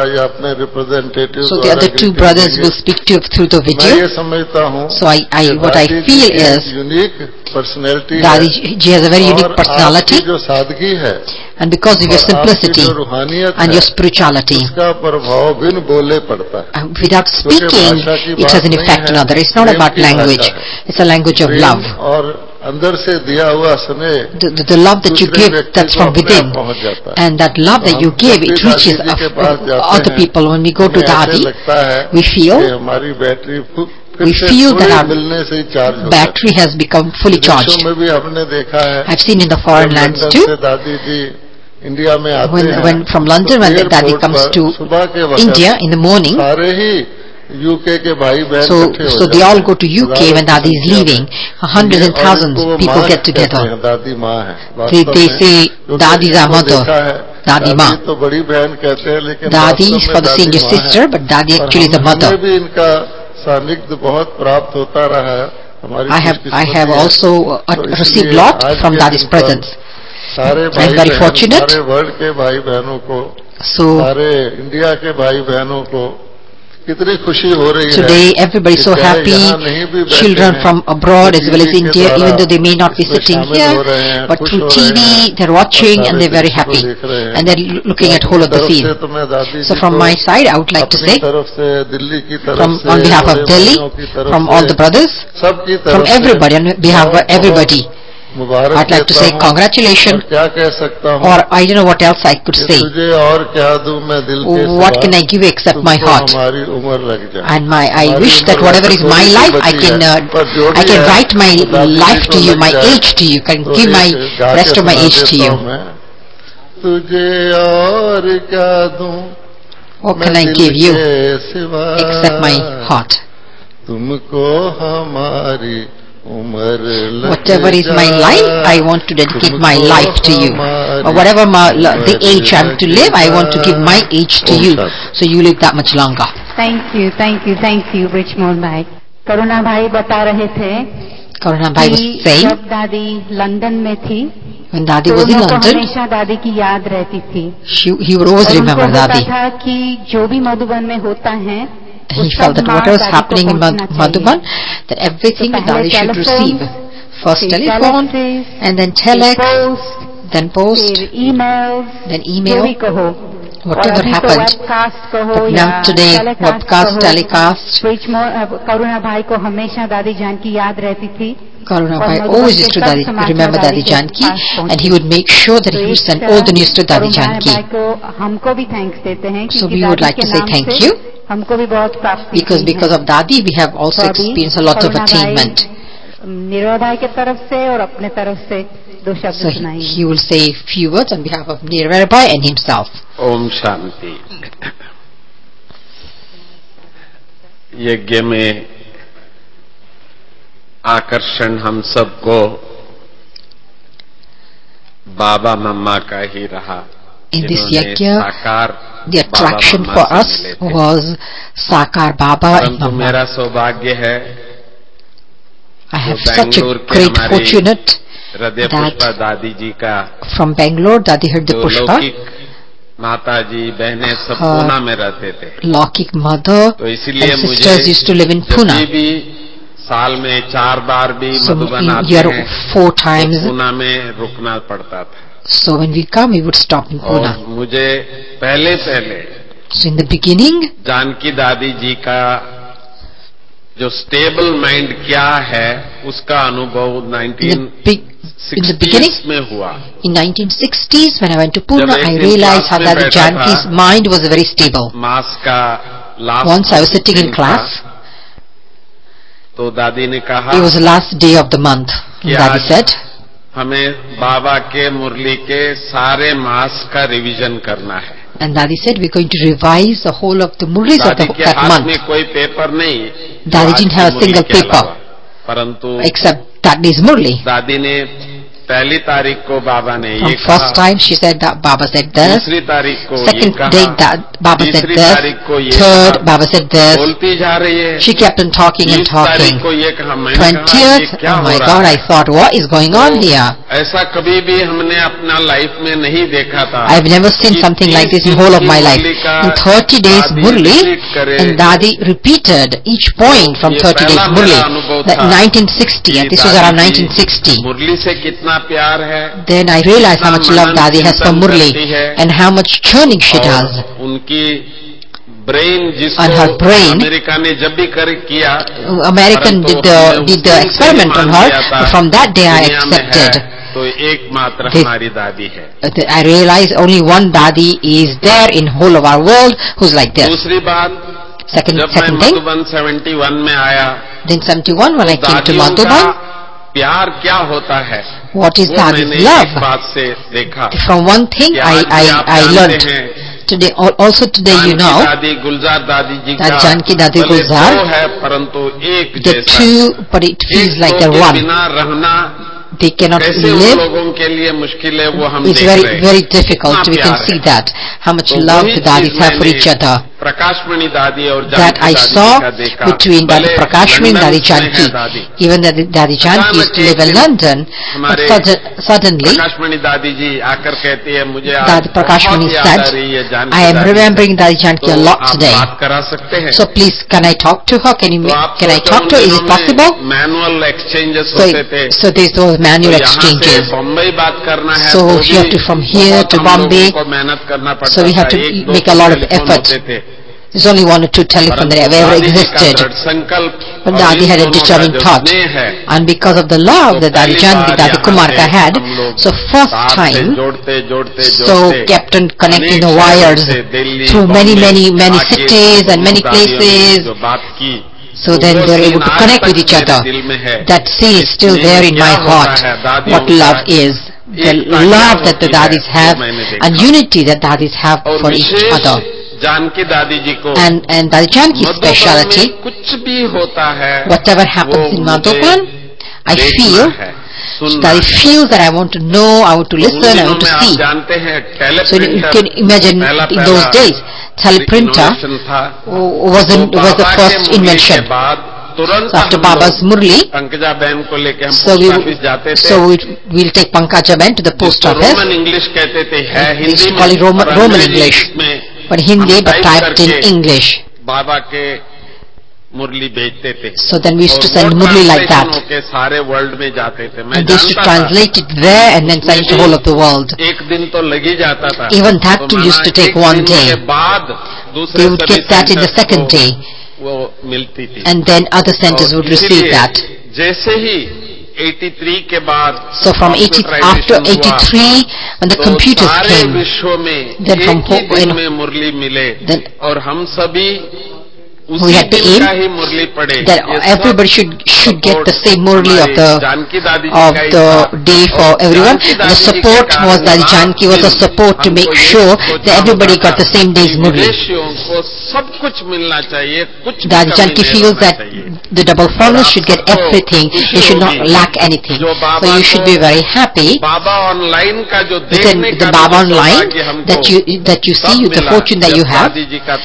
Speaker 6: So the other two brothers will speak to you through the video. So what I feel is Dadi ji has a very unique personality, and because of your simplicity and your spirituality, without speaking, it has an effect on others. It's not about language, it's a language of love. The love that you give, that's from within, and that love that you give, it reaches other people. When we go to Dadi, we feel that our battery has become fully charged. I've seen in the foreign lands too, when from London, when Dadi comes to India in the morning, so they all go to UK when Dadi is leaving. Hundreds and thousands of people get together. They say Dadi is our mother, Dadi Ma. Dadi is for the senior sister, but Dadi actually is a mother. I have also received a lot from Dadi's presence. I'm very fortunate. So today everybody is so happy, children from abroad as well as India, even though they may not be sitting here, but through TV they're watching and they're very happy, and they're looking at whole of the scene. So from my side I would like to say, on behalf of Delhi, from all the brothers, from everybody, on behalf of everybody, I'd like to say congratulations, or I don't know what else I could say. What can I give you except my heart? And I wish that whatever is my life, I can write my life to you, my age to you, can give my rest of my age to you. What can I give you except my heart? Whatever is my life, I want to dedicate my life to you. Or whatever the age I'm to live, I want to give my age to you, so you live that much longer.
Speaker 5: Thank you, Brijmol Bhai. Karuna Bhai बता रहे थे कि जब दादी London में थी,
Speaker 6: when Dadi was in London,
Speaker 5: हमेशा दादी की याद रहती थी.
Speaker 6: He would always remember Dadi.
Speaker 5: था कि जो भी मधुबन में होता है,
Speaker 6: he felt that whatever was happening in Madhuban, that everything that Dadi should receive. First telephone, and then telex, then post, then email, whatever happened. But now today, webcast, telecast.
Speaker 5: Karuna Bhai को हमेशा दादी जानकी याद रहती थी.
Speaker 6: Karuna Bhai always used to remember Dadi Janki, and he would make sure that he would send all the news to Dadi Janki. So we would like to say thank you, because of Dadi we have also experienced a lot of attainment. So he will say a few words on behalf of Nirvana Bhai and himself.
Speaker 11: Om Shanti. यज्ञ में आकर्षण हम सबको बाबा मम्मा का ही रहा।
Speaker 6: In this yajna, the attraction for us was Sakar Baba and
Speaker 11: परंतु मेरा सौभाग्य है,
Speaker 6: I have such a great fortunate
Speaker 11: हृदय पुष्पा दादी जी का
Speaker 6: from Bangalore, Dadi Hridaya Pushpa,
Speaker 11: माता जी बहनें सब पूना में रहते थे।
Speaker 6: Laukik mother and sisters used to live in Pune.
Speaker 11: भी साल में 4 बार भी मधुबन आते हैं,
Speaker 6: 4 times
Speaker 11: पूना में रुकना पड़ता था।
Speaker 6: So when we come, we would stop in Pune.
Speaker 11: और मुझे पहले
Speaker 6: so in the beginning,
Speaker 11: Janaki दादी जी का जो स्टेबल माइंड क्या है उसका अनुभव
Speaker 6: in the beginning,
Speaker 11: में हुआ।
Speaker 6: in 1960s when I went to Pune, I realized how Dadi Janki's mind was very stable.
Speaker 11: मास का last
Speaker 6: Once I was sitting in class,
Speaker 11: तो दादी ने कहा,
Speaker 6: it was the last day of the month. Dadi said,
Speaker 11: हमें बाबा के मुरली के सारे मास का रिवीजन करना है।
Speaker 6: And Dadi said, we're going to revise the whole of the murlis of that month.
Speaker 11: में कोई पेपर नहीं,
Speaker 6: Dadi didn't have a single paper,
Speaker 11: परंतु
Speaker 6: except that day's murli.
Speaker 11: दादी ने पहली तारीख को बाबा ने ये कहा,
Speaker 6: first time she said that Baba said this,
Speaker 11: दूसरी तारीख को
Speaker 6: second
Speaker 11: ये कहा,
Speaker 6: day that Baba said
Speaker 11: तीसरी
Speaker 6: this,
Speaker 11: तारीख को ये
Speaker 6: third
Speaker 11: कहा,
Speaker 6: Baba said this,
Speaker 11: बोलती जा रही है।
Speaker 6: she kept on talking and
Speaker 11: 20
Speaker 6: talking.
Speaker 11: तारीख को ये कहा, मैंने
Speaker 6: 20th,
Speaker 11: कहा,
Speaker 6: oh my God, I thought, what is going on here?
Speaker 11: ऐसा कभी भी हमने अपना लाइफ में नहीं देखा था।
Speaker 6: I've never seen something like this in whole of my life. In 30 days murli, and Dadi repeated each point from 30 days murli. That 1960, and this was around 1960.
Speaker 11: मुरली से कितना प्यार है।
Speaker 6: Then I realized how much love Dadi has for murli and how much churning she does.
Speaker 11: उनकी brain
Speaker 6: on her brain,
Speaker 11: America ने जब भी किया,
Speaker 6: American did the experiment on her, but from that day I accepted.
Speaker 11: तो एकमात्र हमारी दादी है।
Speaker 6: I realized only one Dadi is there in whole of our world who's like this.
Speaker 11: दूसरी बात,
Speaker 6: second
Speaker 11: thing, मधुबन 71 में आया,
Speaker 6: then 71 when I came to Madhuban,
Speaker 11: प्यार क्या होता है?
Speaker 6: What is Dadi's love?
Speaker 11: बात से देखा।
Speaker 6: From one thing I learned. Today, also today, you know,
Speaker 11: दादी गुलजार दादी जी
Speaker 6: that Janki Dadi Gulzar,
Speaker 11: है, परंतु एक
Speaker 6: the two, but it feels like they're one.
Speaker 11: बिना रहना
Speaker 6: they cannot live. It's very difficult. We can see that how much love the Dadis have for each other. That I saw between Dadi Prakashmani and Dadi Janki. Even Dadi Janki used to live in London, but suddenly Dadi Prakashmani said, I am remembering Dadi Janki a lot today. So please, can I talk to her? Can I talk to her? Is it possible? So there's those manual exchanges. So you have to from here to Bombay. So we have to make a lot of effort. There's only 1 or 2 telephones that have ever existed. But Dadi had a determined thought. And because of the love that Dadi Janki, Dadi Kumarka had, so first time, so kept on connecting the wires through many cities and many places. So then they were able to connect with each other. That seal is still there in my heart, what love is. The love that the Dadis have and unity that Dadis have for each other. And Dadi Janki's speciality, whatever happens in Madhuban, I feel that I feel that I want to know, I want to listen, I want to see. So you can imagine in those days, teleprinter was the first invention. So after Baba's Murli, so we'll take Pankaja Ben to the post office. They used to call it Roman English, but Hindi, but typed in English. So then we used to send Murli like that. And they used to translate it there and then send it to the whole of the world. Even that too used to take 1 day. They would get that in the second day. And then other centers would receive that. So from after 83, when the computers came, then from then we had to aim that everybody should get the same Murli of the day for everyone. The support was Dadi Janki was a support to make sure that everybody got the same day's Murli. Dadi Janki feels that the double foreigners should get everything. They should not lack anything. So you should be very happy. The Baba online that you see, the fortune that you have.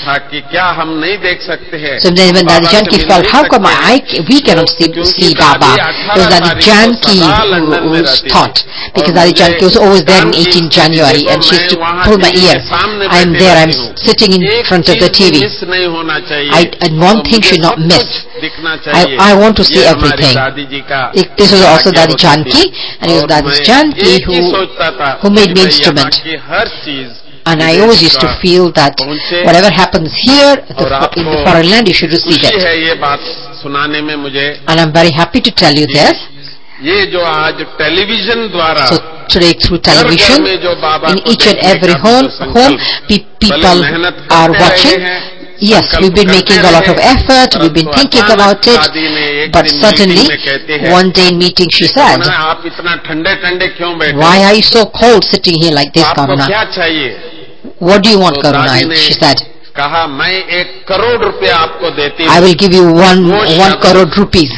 Speaker 6: So then when Dadi Janki felt, how come we cannot see Baba? It was Dadi Janki who thought, because Dadi Janki was always there in 18 January and she used to pull my ear. I'm there, I'm sitting in front of the TV. And one thing should not miss. I want to see everything. This was also Dadi Janki, and it was Dadi Janki who made me instrument. And I always used to feel that whatever happens here in the foreign land, you should receive it. And I'm very happy to tell you this. So today through television, in each and every home people are watching. Yes, we've been making a lot of effort, we've been thinking about it, but suddenly, one day in meeting she said, why are you so cold sitting here like this, Karuna? What do you want, Karuna? She said, I will give you one crore rupees.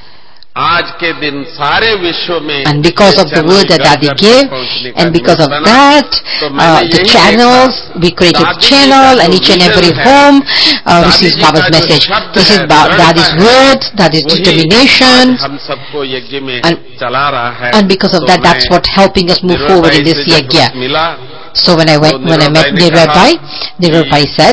Speaker 6: And because of the word that Dadi gave, and because of that, the channels, we created a channel, and each and every home receives Baba's message. This is Dadi's words, Dadi's determination, and because of that, that's what helping us move forward in this yajna. So when I met Nirvai said,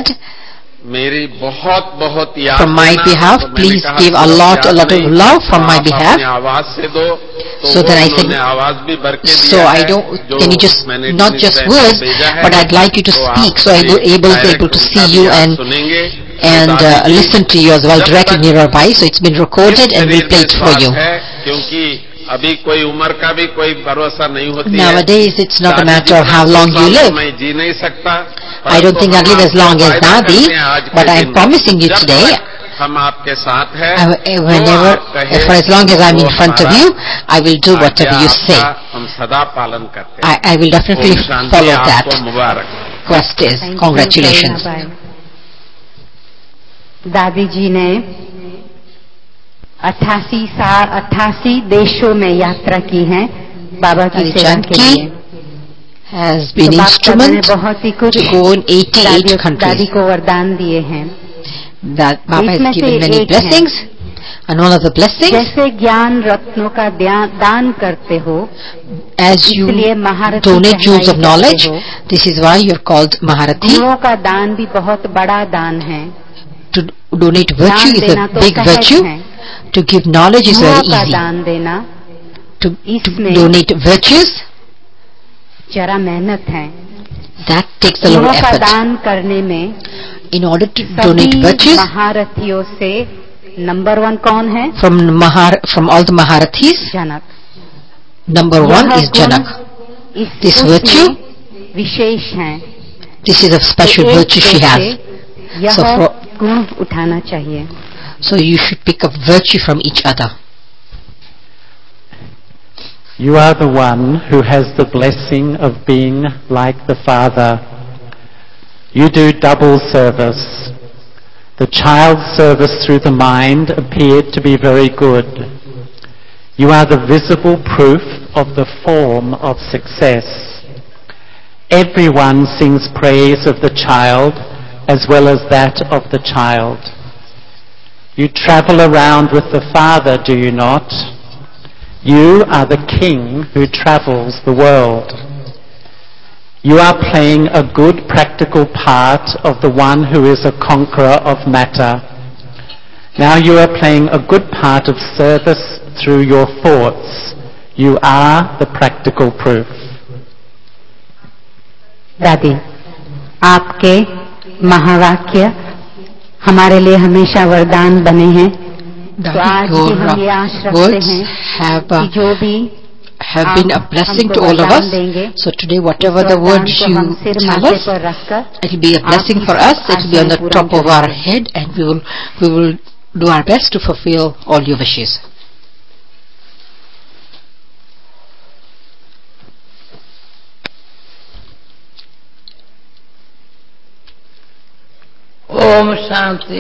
Speaker 6: from my behalf, please give a lot of love from my behalf. So then I said, so I don't, can you just, not just words, but I'd like you to speak, so I was able to see you and listen to you as well directly nearby. So it's been recorded and replayed for you. Nowadays, it's not a matter of how long you live. I don't think I'll live as long as Dadi, but I'm promising you today, for as long as I'm in front of you, I will do whatever you say. I will definitely follow that. Request is, congratulations.
Speaker 5: Dadi ji ne 88 देशों में यात्रा की है बाबा की सेवा के लिए.
Speaker 6: Has been instrument to go in 88 countries.
Speaker 5: दादी को वरदान दिए हैं.
Speaker 6: That Baba has given many blessings, and one of the blessings,
Speaker 5: जैसे ज्ञान रत्नों का दान करते हो,
Speaker 6: as you donate jewels of knowledge, this is why you are called Maharathi.
Speaker 5: गुणों का दान भी बहुत बड़ा दान है.
Speaker 6: To donate virtue is a big virtue. To give knowledge is very easy. To donate virtues, that takes a lot of effort. In order to donate virtues, from all the Maharathis, number one is Janak. This virtue, this is a special virtue she has. So you should pick up virtue from each other.
Speaker 7: You are the one who has the blessing of being like the Father. You do double service. The child's service through the mind appeared to be very good. You are the visible proof of the form of success. Everyone sings praise of the child as well as that of the child. You travel around with the Father, do you not? You are the King who travels the world. You are playing a good practical part of the one who is a conqueror of matter. Now you are playing a good part of service through your thoughts. You are the practical proof.
Speaker 5: दादी, आपके महावाक्य हमारे लिए हमेशा वरदान बने हैं. तो आज भी हम ये आश रखते हैं कि जो भी
Speaker 6: have been a blessing to all of us. So today, whatever the words you tell us, it will be a blessing for us. It will be on the top of our head, and we will do our best to fulfill all your wishes.
Speaker 12: Om Shanti.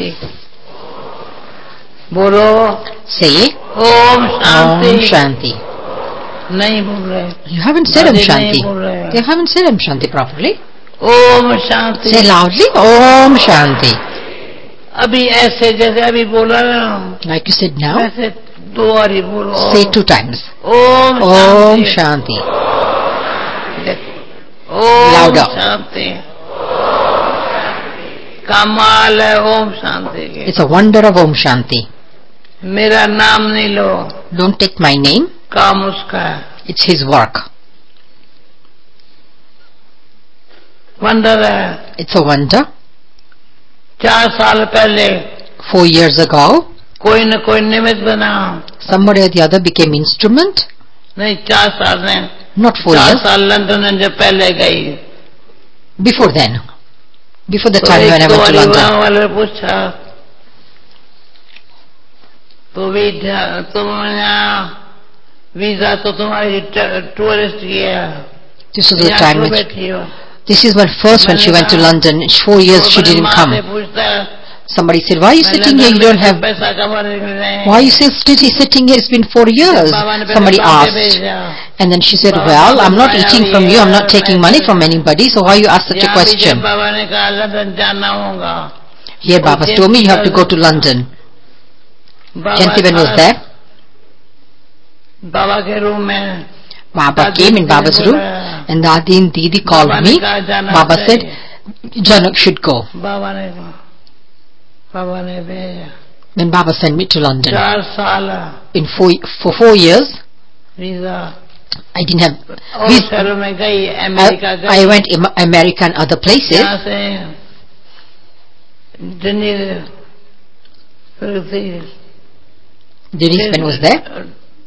Speaker 12: बोलो.
Speaker 6: Say
Speaker 12: Om Shanti.
Speaker 6: Om Shanti.
Speaker 12: नहीं बोल रहे.
Speaker 6: You haven't said Om
Speaker 12: नहीं
Speaker 6: Shanti.
Speaker 12: बोल रहे.
Speaker 6: You haven't said Om Shanti properly.
Speaker 12: Om Shanti.
Speaker 6: Say loudly Om Shanti.
Speaker 12: अभी ऐसे जैसे अभी बोला ना.
Speaker 6: Like you said now.
Speaker 12: ऐसे दो बार ही बोलो.
Speaker 6: Say 2 times.
Speaker 12: Om
Speaker 6: Om
Speaker 12: Shanti.
Speaker 6: Shanti.
Speaker 12: Om
Speaker 6: Louder.
Speaker 12: Shanti. कमाल है ओम शांति के.
Speaker 6: It's a wonder of Om Shanti.
Speaker 12: मेरा नाम नहीं लो.
Speaker 6: Don't take my name.
Speaker 12: काम उसका है.
Speaker 6: It's his work.
Speaker 12: वंडर है.
Speaker 6: It's a wonder.
Speaker 12: 4 साल पहले
Speaker 6: 4 years ago,
Speaker 12: कोई न कोई निमित्त बना.
Speaker 6: somebody or the other became instrument.
Speaker 12: नहीं 4 साल में.
Speaker 6: Not 4
Speaker 12: 4
Speaker 6: years.
Speaker 12: साल लंदन जब पहले गई.
Speaker 6: Before then. Before the time when I went to London.
Speaker 12: वाले पूछा तो वीजा तो तुम्हारी टूरिस्ट की है.
Speaker 6: This was the time when this is when first when she went to London. 4 years she didn't come. Somebody said, why are you sitting here? You don't have. Why are you sitting here? It's been 4 years. Somebody asked. And then she said, well, I'm not eating from you. I'm not taking money from anybody. So why you ask such a question? Here Baba told me you have to go to London. Gentleman was there. Baba came in Baba's room. And Dadi and Didi called me. Baba said, Janak should go. Then Baba sent me to London. For 4 years, I didn't have visa. I went to America and other places. Denise was there.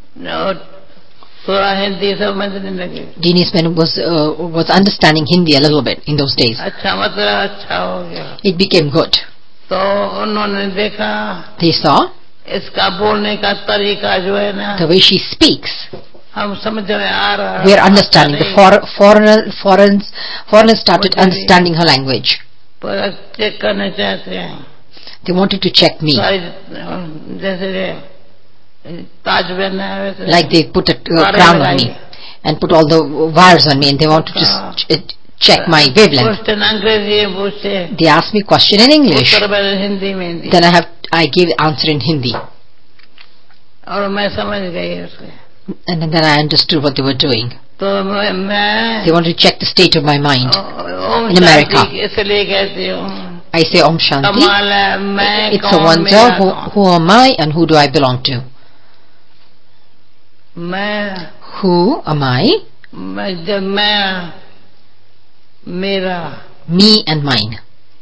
Speaker 6: Denise was understanding Hindi a little bit in those days. It became good. They saw the way she speaks. We are understanding. The foreigners started understanding her language. They wanted to check me. Like they put a crown on me and put all the wires on me, and they wanted to check my wavelength. They asked me question in English. Then I gave answer in Hindi. And then I understood what they were doing. They wanted to check the state of my mind in America. I say Om Shanti. It's a wonder. Who am I and who do I belong to? Who am I? Me and mine.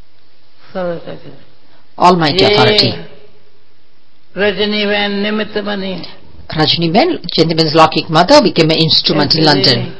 Speaker 6: Almighty authority. Rajani Ben, Gentleman's Lokik mother, became an instrument in London.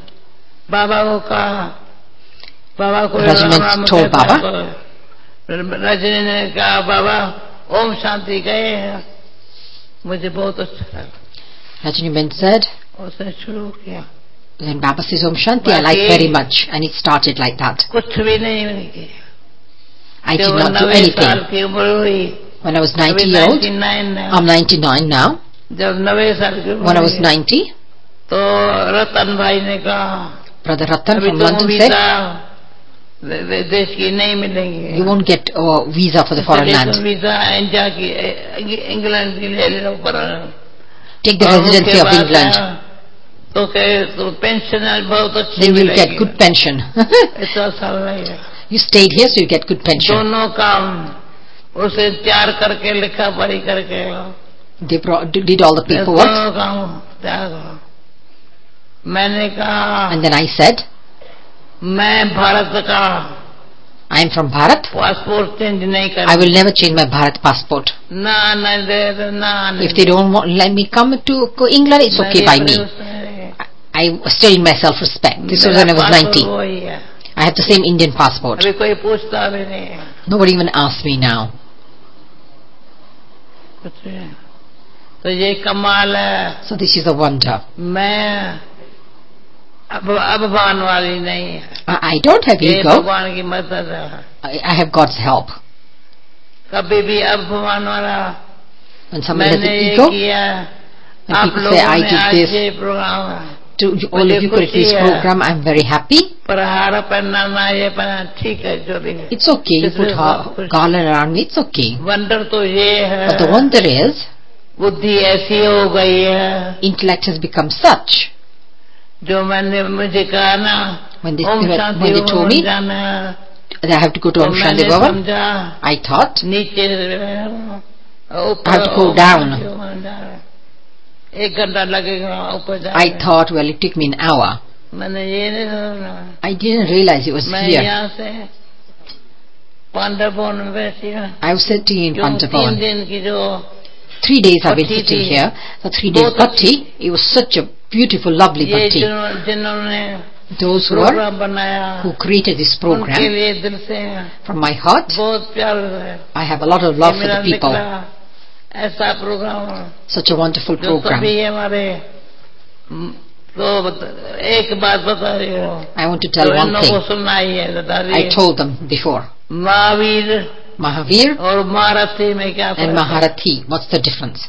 Speaker 6: Rajani told Baba.
Speaker 12: Rajni ने कहा बाबा ओम शांति गए मुझे बहुत अच्छा लगा.
Speaker 6: Rajani Ben said,
Speaker 12: उसने शुरू किया.
Speaker 6: Then Baba says Om Shanti, I like very much, and it started like that.
Speaker 12: कुछ भी नहीं किया.
Speaker 6: I did not do anything. When I was 90 years old, I'm 99 now. When I was 90,
Speaker 12: तो रतन भाई ने कहा,
Speaker 6: Brother Ratan from London said, you won't get a visa for the foreign land. Take the residency of England. Then you'll get good pension. You stayed here, so you get good pension. They did all the paperwork. And then I said, I am from Bharat. I will never change my Bharat passport. If they don't let me come to England, it's okay by me. I I studied my self-respect. This was when I was 19. I have the same Indian passport.
Speaker 12: अभी कोई पूछता भी नहीं है
Speaker 6: Nobody even asks me now.
Speaker 12: तो ये कमाल है.
Speaker 6: So this is a wonder.
Speaker 12: मैं अब भगवान वाली नहीं है.
Speaker 6: I don't have
Speaker 12: ये
Speaker 6: ego.
Speaker 12: भगवान की मदद है.
Speaker 6: I have God's help.
Speaker 12: कभी भी अब भगवान वाला.
Speaker 6: When somebody has
Speaker 12: मैंने
Speaker 6: an
Speaker 12: ये
Speaker 6: ego,
Speaker 12: किया.
Speaker 6: when
Speaker 12: आप
Speaker 6: people say
Speaker 12: लोगों
Speaker 6: I
Speaker 12: ने
Speaker 6: did
Speaker 12: आज
Speaker 6: this,
Speaker 12: ये programme
Speaker 6: to all of you create this program, I'm very happy.
Speaker 12: पर हार पहनना ये पहनना ठीक है जो भी.
Speaker 6: It's okay. You put garland around me. It's okay.
Speaker 12: Wonder तो ये है.
Speaker 6: But the wonder is,
Speaker 12: बुद्धि ऐसी हो गई है.
Speaker 6: intellect has become such.
Speaker 12: जो मैंने मुझे कहा ना.
Speaker 6: When they told me that I have to go to Om Shanti Bhavan, I thought
Speaker 12: नीचे
Speaker 6: I have to go down.
Speaker 12: 1 घंटा लगेगा ऊपर जाने.
Speaker 6: I thought, well, it took me an hour.
Speaker 12: मैंने ये नहीं समझा.
Speaker 6: I didn't realize it was
Speaker 12: मैं
Speaker 6: here.
Speaker 12: यहाँ से पांडवभवन में बैठी हूँ.
Speaker 6: I was sitting in
Speaker 12: 3
Speaker 6: Pandavavan.
Speaker 12: दिन की जो
Speaker 6: 3 days I've been sitting here. The 3 days bhakti, it was such a beautiful, lovely
Speaker 12: ये
Speaker 6: bhakti.
Speaker 12: जिन्होंने
Speaker 6: Those
Speaker 12: प्रोग्राम बनाया,
Speaker 6: who created this
Speaker 12: उनके
Speaker 6: program,
Speaker 12: लिए दिल से
Speaker 6: from my heart,
Speaker 12: बहुत प्यार है.
Speaker 6: I have a lot of love for the people.
Speaker 12: ऐसा प्रोग्राम,
Speaker 6: Such a wonderful
Speaker 12: जो
Speaker 6: program.
Speaker 12: सभी हमारे. तो एक बात बता रही हूँ.
Speaker 6: I want to tell one thing.
Speaker 12: को सुनाई है बता रही.
Speaker 6: I told them before.
Speaker 12: Mahavir और महारथी में क्या
Speaker 6: and Maharathi, what's the difference?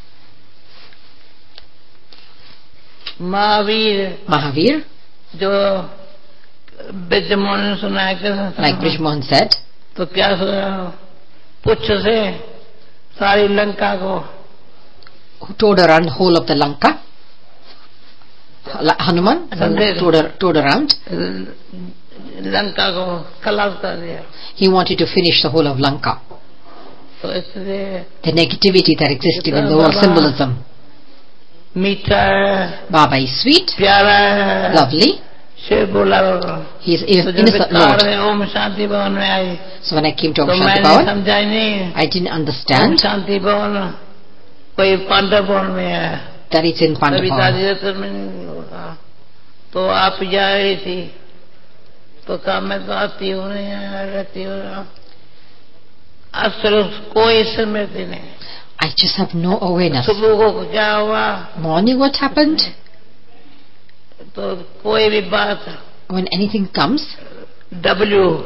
Speaker 12: Mahavir जो ब्रजमोहन ने सुनाया,
Speaker 6: like Brajmohan said,
Speaker 12: तो क्या पुच्छ से सारी लंका को,
Speaker 6: who toured around the whole of the Lanka. Hanuman toured around.
Speaker 12: Lanka को खलास कर दिया.
Speaker 6: He wanted to finish the whole of Lanka.
Speaker 12: तो इसलिए
Speaker 6: the negativity that existed in the whole symbolism.
Speaker 12: मीठा है,
Speaker 6: Baba is sweet,
Speaker 12: प्यारा है,
Speaker 6: lovely.
Speaker 12: शिव बोला.
Speaker 6: He is innocent Lord.
Speaker 12: Om Shanti भवन में आई.
Speaker 6: So when I came to Om
Speaker 12: तो
Speaker 6: Shanti
Speaker 12: मैंने
Speaker 6: Bhavan,
Speaker 12: समझा ही नहीं.
Speaker 6: I didn't
Speaker 12: ओम
Speaker 6: understand
Speaker 12: शांति भवन कोई पांडव भवन में है.
Speaker 6: that it's in
Speaker 12: तभी
Speaker 6: Pandavavan.
Speaker 12: दादी में तो आप जा रही थी, तो कहा मैं तो आती हूँ नहीं रहती हूँ. असल कोई स्मृति नहीं.
Speaker 6: I just have no awareness.
Speaker 12: सुबह को क्या हुआ,
Speaker 6: Morning, what happened?
Speaker 12: तो कोई भी बात,
Speaker 6: When anything comes,
Speaker 12: W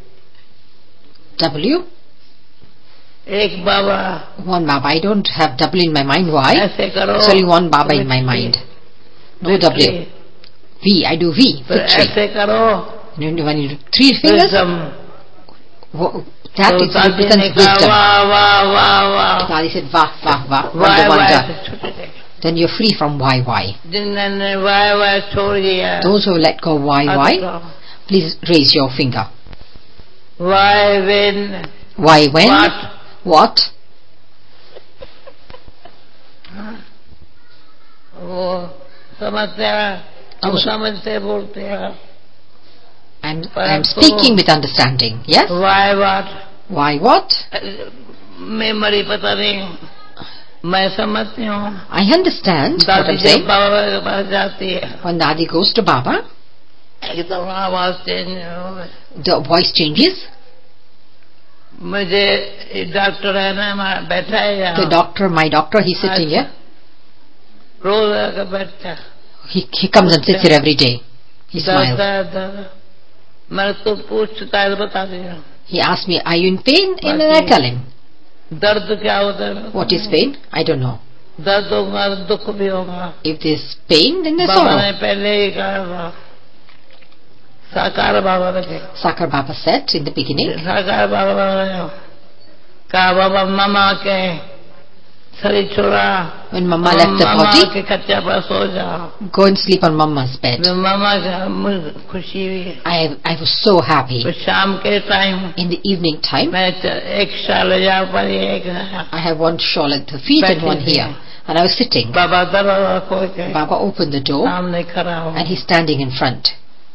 Speaker 12: एक बाबा,
Speaker 6: one Baba. I don't have double in my mind. Why?
Speaker 12: ऐसे करो.
Speaker 6: It's only one Baba in my mind. No W. V. I do V.
Speaker 12: फिर
Speaker 6: Victory.
Speaker 12: ऐसे करो.
Speaker 6: When you do 3 fingers, that
Speaker 12: तो
Speaker 6: is
Speaker 12: दादी ने
Speaker 6: represents
Speaker 12: कहा
Speaker 6: wisdom.
Speaker 12: वाह वाह वाह वाह.
Speaker 6: Dadi said, Vah, Vah, Vah,
Speaker 12: वाह
Speaker 6: wonder,
Speaker 12: वाह
Speaker 6: wonder.
Speaker 12: से छूट गए.
Speaker 6: Then you're free from why.
Speaker 12: जिन्होंने वाह वाह छोड़ दिया.
Speaker 6: Those who let go why, please raise your finger.
Speaker 12: Why when?
Speaker 6: Why when? What?
Speaker 12: वो समझते हैं, हम समझते बोलते हैं.
Speaker 6: I'm speaking with understanding. Yes?
Speaker 12: Why what?
Speaker 6: Why what?
Speaker 12: Memory पता नहीं, मैं समझती हूँ.
Speaker 6: I understand what
Speaker 12: दादी
Speaker 6: I'm
Speaker 12: जब
Speaker 6: saying.
Speaker 12: बाबा के पास जाती है,
Speaker 6: When Dadi goes to Baba,
Speaker 12: एकदम आवाज चेंज हो गई.
Speaker 6: the voice changes.
Speaker 12: मुझे डॉक्टर है ना, बैठा है यहाँ.
Speaker 6: The doctor, my doctor, he's sitting here.
Speaker 12: रोज आकर बैठता.
Speaker 6: He comes and sits here every day. He smiles.
Speaker 12: मैं तो पूछता है, बता दिया.
Speaker 6: He asks me, are you in pain? And then I tell him.
Speaker 12: दर्द क्या होता है?
Speaker 6: What is pain? I don't know.
Speaker 12: दर्द होगा, दुख भी होगा.
Speaker 6: If there's pain, then there's
Speaker 12: Baba
Speaker 6: sorrow.
Speaker 12: ने पहले ही कहा था. साकार बाबा ने.
Speaker 6: Sakar Baba said in the beginning.
Speaker 12: साकार बाबा ने कहा, बाबा मामा के शरीर छोड़ा.
Speaker 6: When Mama left the
Speaker 12: mama
Speaker 6: body,
Speaker 12: के खच्चा पर सो जाओ.
Speaker 6: go and sleep on Mama's bed.
Speaker 12: मामा का मुझे खुशी हुई.
Speaker 6: I was so happy.
Speaker 12: तो शाम के time
Speaker 6: In the evening time,
Speaker 12: मैं एक शाल यहाँ पर एक
Speaker 6: I have one shawl at the feet and one here. And I was sitting.
Speaker 12: बाबा दरवाजा खोल के
Speaker 6: Baba opened the door
Speaker 12: सामने खड़ा हो.
Speaker 6: and he's standing in front.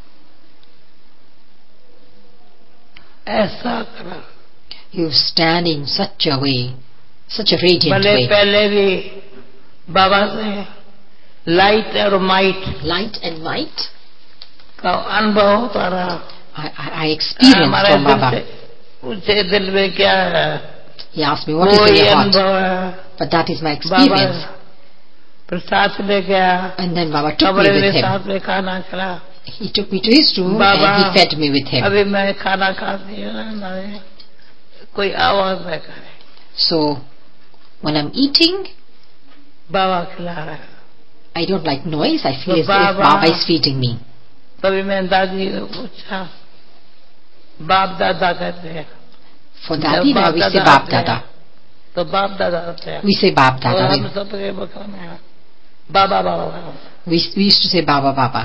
Speaker 12: ऐसा करा.
Speaker 6: He was standing such a way, such a radiant
Speaker 12: भले
Speaker 6: way.
Speaker 12: पहले भी बाबा से लाइट और माइट,
Speaker 6: light and might,
Speaker 12: का अनुभव होता रहा।
Speaker 6: I experienced
Speaker 12: हमारे
Speaker 6: from Baba.
Speaker 12: पूछे दिल में क्या है?
Speaker 6: He asked me, what is in
Speaker 12: कोई
Speaker 6: your heart?
Speaker 12: अनुभव है?
Speaker 6: But that is my experience.
Speaker 12: प्रसाद ले गया,
Speaker 6: And then Baba took me
Speaker 12: कमरे
Speaker 6: with
Speaker 12: में
Speaker 6: him.
Speaker 12: साथ में खाना खिला।
Speaker 6: He took me to his room
Speaker 12: Baba,
Speaker 6: and he fed me with him.
Speaker 12: अभी मैं खाना खाती हूँ ना, कोई आवाज न करे।
Speaker 6: So when I'm eating,
Speaker 12: बाबा खिला रहा है।
Speaker 6: I don't like noise. I feel
Speaker 12: तो
Speaker 6: as if Baba is feeding me.
Speaker 12: तभी मैं दादी को पूछा, बाप दादा कहते हैं।
Speaker 6: For Daddy now we say Bap Dada.
Speaker 12: तो बाप दादा कहते हैं।
Speaker 6: We say Bap
Speaker 12: और
Speaker 6: Dada.
Speaker 12: हम सब के बखान में बाबा बाबा।
Speaker 6: We used to say Baba Baba.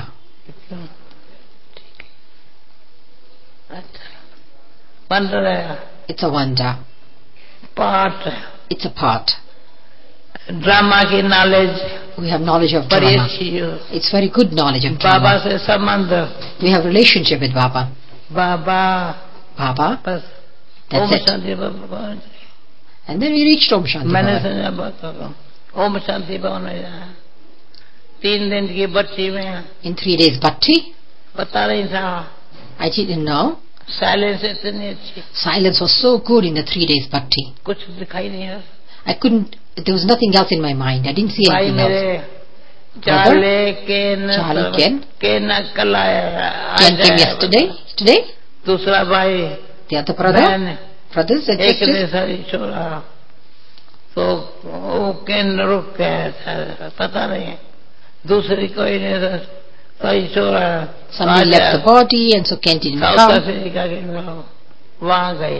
Speaker 12: अच्छा, बन रहा।
Speaker 6: It's a wonder.
Speaker 12: Part.
Speaker 6: It's a part.
Speaker 12: Drama की knowledge.
Speaker 6: We have knowledge of
Speaker 12: बड़ी
Speaker 6: drama.
Speaker 12: अच्छी।
Speaker 6: It's very good knowledge of
Speaker 12: Baba
Speaker 6: drama.
Speaker 12: से संबंध।
Speaker 6: We have relationship with Baba.
Speaker 12: Baba.
Speaker 6: Baba.
Speaker 12: बस।
Speaker 6: That's it.
Speaker 12: शांति भवन।
Speaker 6: And then we reached Om Shanti
Speaker 12: मैंने
Speaker 6: Bhavan.
Speaker 12: सुना बात ओम शांति भवन में जाना। 3 दिन की बच्ची में।
Speaker 6: In 3 days bhakti.
Speaker 12: पता नहीं था।
Speaker 6: I didn't know.
Speaker 12: साइलेंस इतनी अच्छी।
Speaker 6: Silence was so good in the 3 days bhakti.
Speaker 12: कुछ दिखाई नहीं है।
Speaker 6: I couldn't. There was nothing else in my mind. I didn't see
Speaker 12: भाई
Speaker 6: anything
Speaker 12: मेरे
Speaker 6: else.
Speaker 12: चाले Ken
Speaker 6: Ken
Speaker 12: कल आया।
Speaker 6: Ken came yesterday. Today.
Speaker 12: दूसरा भाई।
Speaker 6: The other brother. Brothers and
Speaker 12: एक ने
Speaker 6: sisters.
Speaker 12: सारी छोड़ा तो वो Ken रुक गया, पता नहीं। दूसरी कोई ने सारी छोड़ा।
Speaker 6: Somebody left the body and so Ken didn't
Speaker 12: South
Speaker 6: come.
Speaker 12: Africa के वहाँ गए।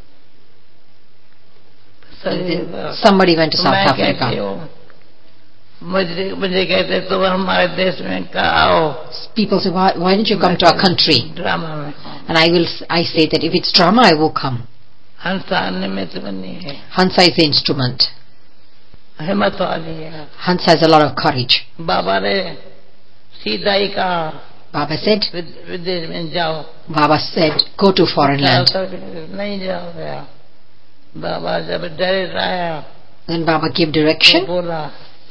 Speaker 6: Somebody went to South Africa.
Speaker 12: मुझे कहते तुम हमारे देश में आओ।
Speaker 6: People say, why don't you come to our country?
Speaker 12: Drama में।
Speaker 6: And I say that if it's drama, I will come.
Speaker 12: Hansa निमित्त बनी है।
Speaker 6: Hansa is the instrument.
Speaker 12: हिम्मत वाली है।
Speaker 6: Hansa has a lot of courage.
Speaker 12: बाबा ने सीधा ही कहा।
Speaker 6: Baba said.
Speaker 12: विदेश में जाओ।
Speaker 6: Baba said, go to foreign land.
Speaker 12: नहीं जाओ। बाबा जब डायरेक्ट आया।
Speaker 6: Then Baba gave direction.
Speaker 12: बोला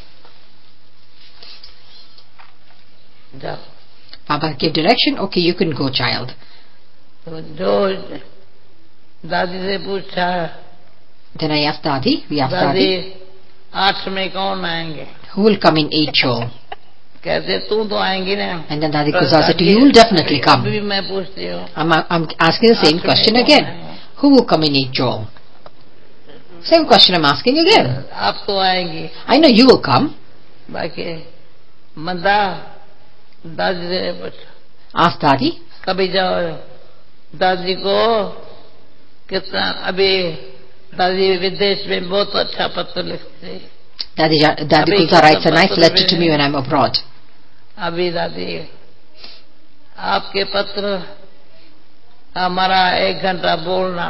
Speaker 12: जाओ।
Speaker 6: Baba gave direction. Okay, you can go, child.
Speaker 12: तो जो दादी से पूछा।
Speaker 6: Then I asked Dadi. We asked
Speaker 12: दादी
Speaker 6: Dadi.
Speaker 12: 8 में कौन आएंगे?
Speaker 6: Who will come in 8 Jol?
Speaker 12: कहते तू तो आएंगी ना।
Speaker 6: And then Dadi Kuza said, you will definitely come.
Speaker 12: अभी मैं पूछती हूँ।
Speaker 6: I'm asking the same question again. Who will come in 8 Jol? Same question I'm asking again.
Speaker 12: आप तो आएंगी।
Speaker 6: I know you will come.
Speaker 12: बाकी मंदा दादी से पूछा।
Speaker 6: Ask Dadi.
Speaker 12: कभी जाओ दादी को कितना अभी दादी विदेश में बहुत अच्छा पत्र लिखते।
Speaker 6: Dadi Kuza writes a nice letter to me when I'm abroad.
Speaker 12: अभी दादी आपके पत्र हमारा 1 घंटा बोलना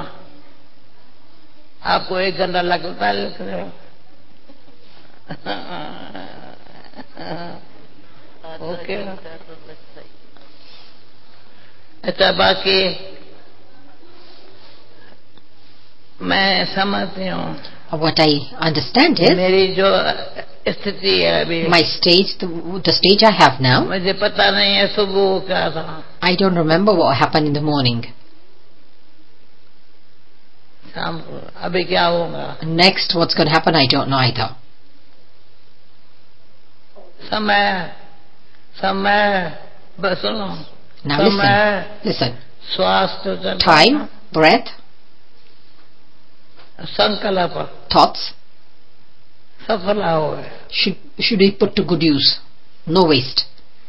Speaker 12: आपको 1 घंटा लगता है लिख रहे हो। ओके। अच्छा बाकी मैं समझती हूँ।
Speaker 6: What I understand is
Speaker 12: मेरी जो स्थिति है अभी।
Speaker 6: My stage, the stage I have now.
Speaker 12: मुझे पता नहीं है सुबह क्या था।
Speaker 6: I don't remember what happened in the morning.
Speaker 12: शाम को अभी क्या होगा?
Speaker 6: Next, what's going to happen? I don't know either.
Speaker 12: समय बस सुनो।
Speaker 6: Now listen.
Speaker 12: स्वास्थ्य।
Speaker 6: Time, breath,
Speaker 12: संकल्प,
Speaker 6: thoughts
Speaker 12: सफल हो
Speaker 6: should be put to good use. No waste.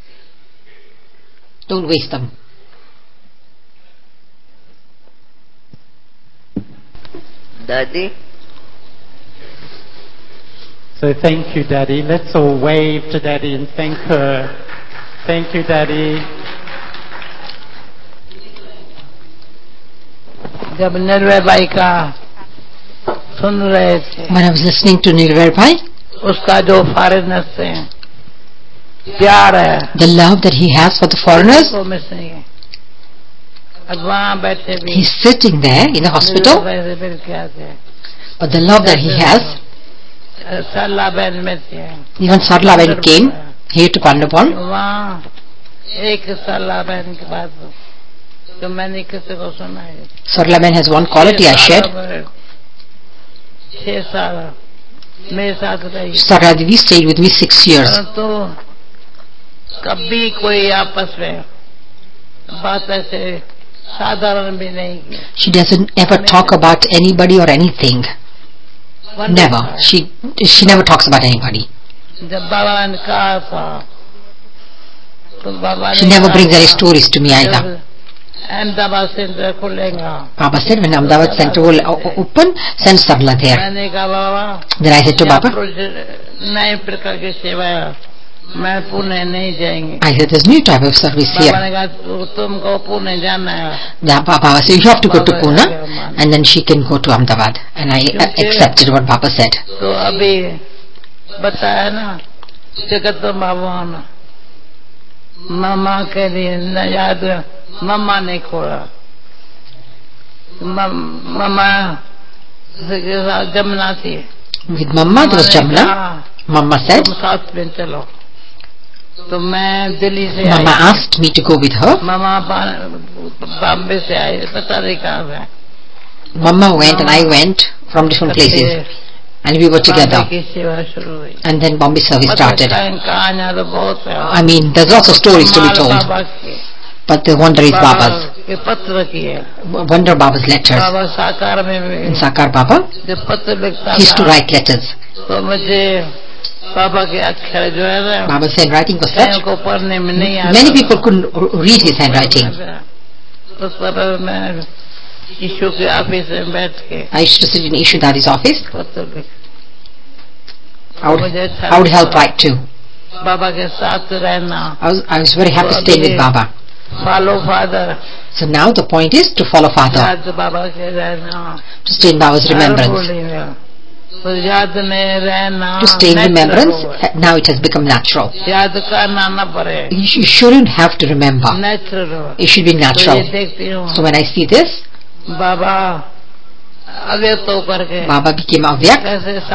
Speaker 6: Don't waste them.
Speaker 9: Daddy.
Speaker 7: So thank you, Daddy. Let's all wave to Daddy and thank her. Thank you, Daddy.
Speaker 12: जब निर्भय भाई का सुन रहे थे।
Speaker 6: When I was listening to Nirvay Bhai,
Speaker 12: उसका जो foreigners से प्यार है।
Speaker 6: The love that he has for the foreigners.
Speaker 12: वो मिस नहीं है। वहाँ बैठे भी।
Speaker 6: He's sitting there in the hospital. But the love that he has.
Speaker 12: सरला बहन में थे।
Speaker 6: Even Sarla when came. here to Pandapon.
Speaker 12: वहाँ एक साला बहन के बाद तो मैंने किसी को सुना है
Speaker 6: Sarlaban has one quality I shared.
Speaker 12: 6 साल मेरे साथ रही
Speaker 6: Sarla Devi stayed with me 6 years.
Speaker 12: तो कभी कोई आपस में बात ऐसे साधारण भी नहीं की
Speaker 6: She doesn't ever talk about anybody or anything. Never. She never talks about anybody.
Speaker 12: जब बाबा ने कहा था तो Baba
Speaker 6: She never brings any stories to me either.
Speaker 12: Ahmedabad centre खुलेगा
Speaker 6: Baba said when Ahmedabad center will open, send Sarla there.
Speaker 12: मैंने कहा बाबा
Speaker 6: Then I said to Baba,
Speaker 12: नए प्रकार की सेवा मैं पुणे नहीं जाएंगे
Speaker 6: I said there's new type of service here.
Speaker 12: बाबा ने कहा तुमको पुणे जाना है
Speaker 6: Baba said you have to go to Pune and then she can go to Ahmedabad. And I accepted what Baba said.
Speaker 12: तो अभी बताया ना जगत बाबा मामा के लिए न याद मम्मा ने खोला मम्मा जमुना थी
Speaker 6: With Mama there was Jamuna. Mama said,
Speaker 12: साथ में चलो तो मैं दिल्ली से
Speaker 6: Mama asked me to go with her.
Speaker 12: मामा बॉम्बे से आए पता नहीं कहाँ से
Speaker 6: Mama went and I went from different places. And we were together. And then Bombay service started. I mean, there's lots of stories to be told. But the wonder is Baba's. Wonder Baba's letters. In Sakar Baba, he used to write letters. Baba said writing was such. Many people couldn't read his handwriting. I used to sit in Ishu Dadi's office. I would help write too. I was very happy staying with Baba.
Speaker 12: Follow father.
Speaker 6: So now the point is to follow father. To stay in Baba's remembrance. To stay in remembrance, now it has become natural. You shouldn't have to remember. It should be natural. So when I see this, Baba became Avyak.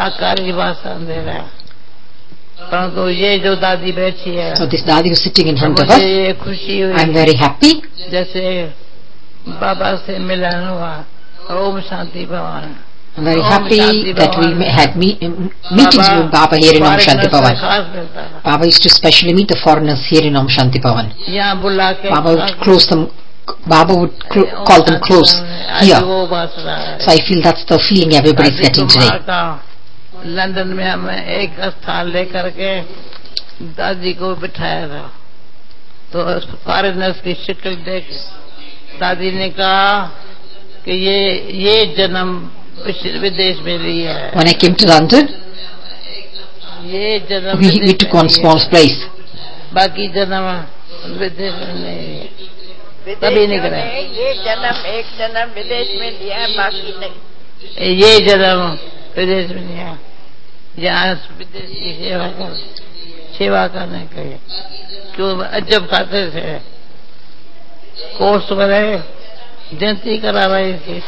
Speaker 6: So this Dadi was sitting in front of us. I'm very happy. I'm very happy that we had meetings with Baba here in Om Shanti Bhavan. Baba used to specially meet the foreigners here in Om Shanti Bhavan. Baba would call them close here. So I feel that's the feeling everybody's getting today.
Speaker 12: London में हमें एक स्थान लेकर के दादी को बिठाया था तो फॉरेनर्स की शक्ल देख दादी ने कहा कि ये जन्म विदेश में लिया है.
Speaker 6: When I came to London, we took one small place.
Speaker 12: बाकी जन्म विदेश में नहीं तभी नहीं करा.
Speaker 9: ये जन्म एक जन्म विदेश में लिया है बाकी नहीं.
Speaker 12: ये जन्म विदेश में लिया यहाँ विदेश की सेवा करने के लिए क्यों अजब खाते थे कोर्स में रहे जयंती करा रही थी.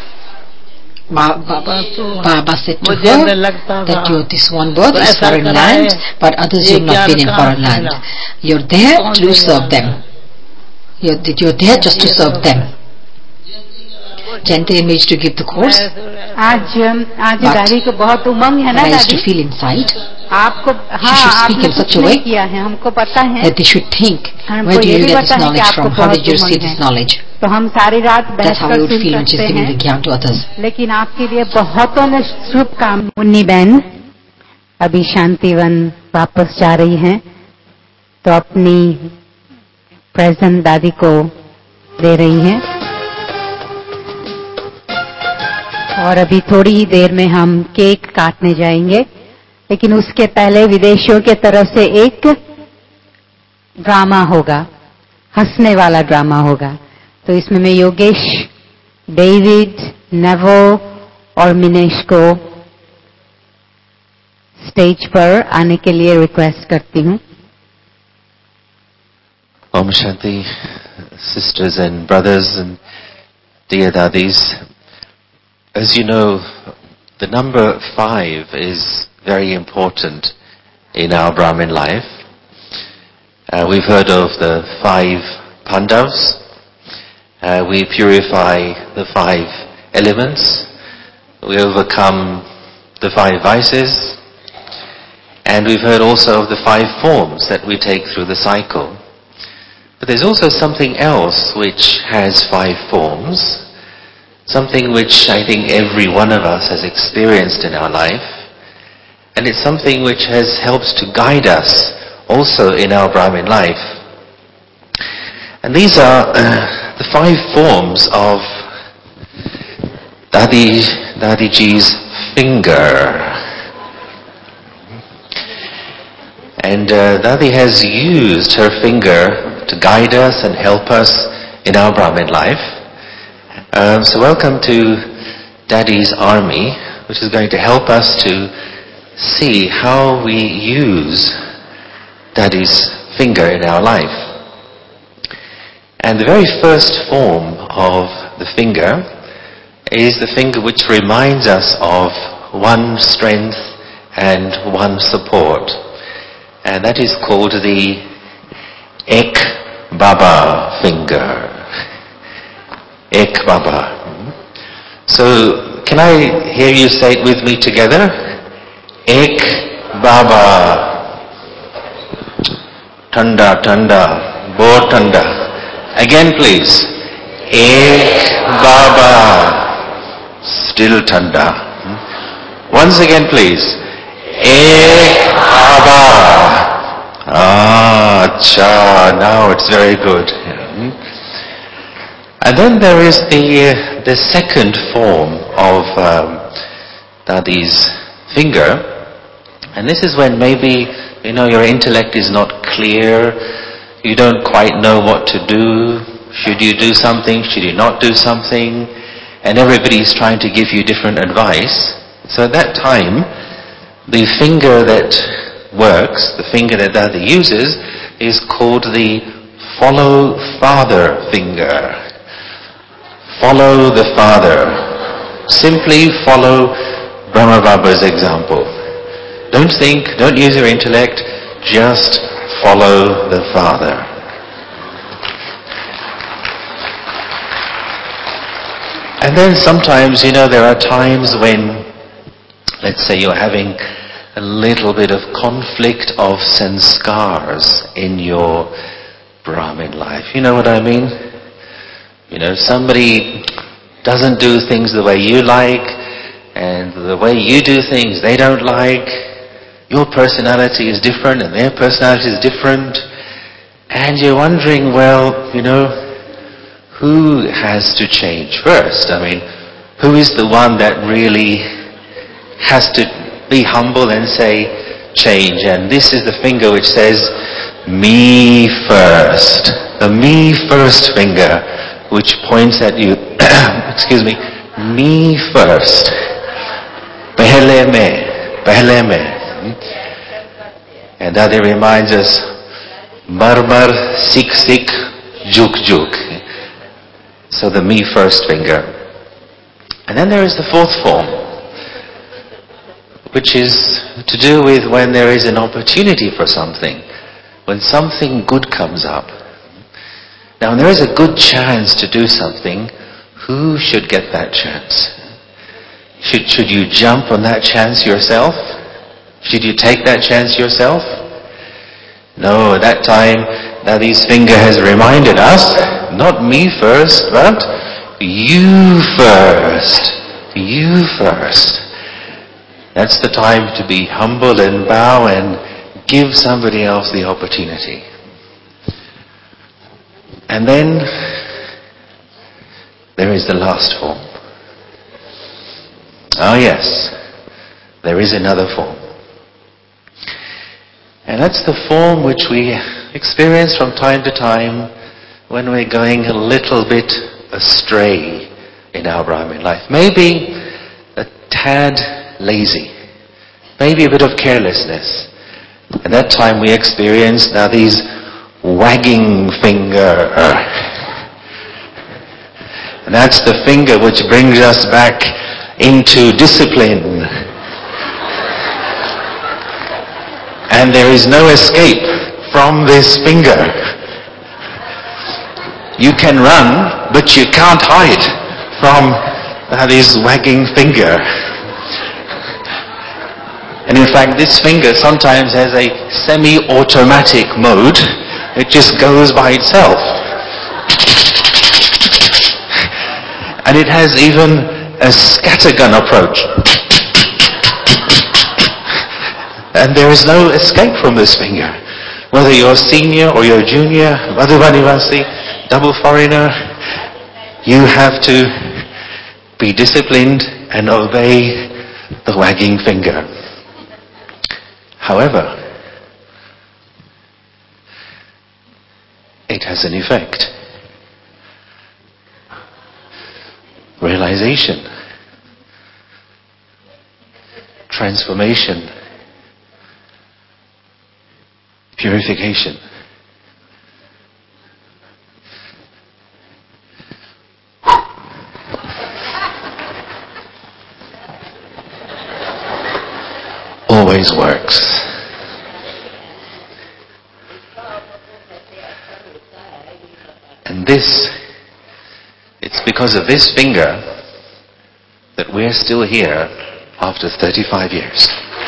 Speaker 6: Baba said to her that this one birth is foreign land, but others you have not been in foreign land. You're there to serve them. You're there just to serve them. Jayante managed to give the course.
Speaker 5: आज दादी को बहुत उमंग है ना दादी.
Speaker 6: I used to feel inside.
Speaker 5: आपको
Speaker 6: आपने कुछ नहीं
Speaker 5: किया है हमको पता है.
Speaker 6: That they should think, where do you get this knowledge from? How did you receive this knowledge?
Speaker 5: तो हम सारी रात
Speaker 6: That's how I would feel when she's giving the ज्ञान to others.
Speaker 5: लेकिन आपके लिए बहुतों ने शुभकामनाएं. मुन्नी बहन अभी शांतिवन वापस जा रही हैं तो अपनी प्रेजेंट दादी को दे रही हैं और अभी थोड़ी ही देर में हम केक काटने जाएंगे. लेकिन उसके पहले विदेशियों के तरफ से एक ड्रामा होगा, हंसने वाला ड्रामा होगा. तो इसमें मैं योगेश, डेविड, नेवो और मिनेश को स्टेज पर आने के लिए रिक्वेस्ट करती हूं.
Speaker 13: Om Shanti, sisters and brothers and dear dadis. As you know, the number 5 is very important in our Brahmin life. We've heard of the 5 Pandavas. We purify the 5 elements. We overcome the 5 vices. And we've heard also of the 5 forms that we take through the cycle. But there's also something else which has 5 forms. Something which I think every one of us has experienced in our life. And it's something which has helped to guide us also in our Brahmin life. And these are the 5 forms of Dadiji's finger. And Dadi has used her finger to guide us and help us in our Brahmin life. So welcome to Daddy's army, which is going to help us to see how we use Daddy's finger in our life. And the very first form of the finger is the finger which reminds us of one strength and one support. And that is called the Ek Baba finger. Ek Baba. So, can I hear you say it with me together? Ek Baba. Tanda, tanda, bo tanda. Again please. Ek Baba. Still tanda. Once again please. Ek Baba. Acha, now it's very good. And then there is the second form of Dadi's finger. And this is when maybe, your intellect is not clear. You don't quite know what to do. Should you do something? Should you not do something? And everybody is trying to give you different advice. So at that time, the finger that works, the finger that Dadi uses, is called the Follow Father finger. Follow the Father. Simply follow Brahma Baba's example. Don't think, don't use your intellect, just follow the Father. And then sometimes, there are times when, let's say you're having a little bit of conflict of sanskars in your Brahmin life. You know what I mean? Somebody doesn't do things the way you like, and the way you do things they don't like. Your personality is different and their personality is different. And you're wondering, who has to change first? Who is the one that really has to be humble and say, change? And this is the finger which says, me first. The me first finger, which points at you, excuse me first. Pehle mein. And Dadi reminds us, mar, sik, juk. So the me first finger. And then there is the fourth form, which is to do with when there is an opportunity for something, when something good comes up. Now, when there is a good chance to do something, who should get that chance? Should you jump on that chance yourself? Should you take that chance yourself? No, at that time, Dadi's finger has reminded us, not me first, but you first. You first. That's the time to be humble and bow and give somebody else the opportunity. And then there is the last form. Oh yes, there is another form. And that's the form which we experience from time to time when we're going a little bit astray in our Brahmin life. Maybe a tad lazy. Maybe a bit of carelessness. At that time we experience Dadi's wagging finger. And that's the finger which brings us back into discipline. And there is no escape from this finger. You can run, but you can't hide from this wagging finger. And in fact, this finger sometimes has a semi-automatic mode. It just goes by itself. And it has even a scattergun approach. And there is no escape from this finger. Whether you're senior or you're junior, Madhubanivasi, double foreigner, you have to be disciplined and obey the wagging finger. However, it has an effect. Realization, transformation, purification. Always works. And it's because of this finger that we're still here after 35 years.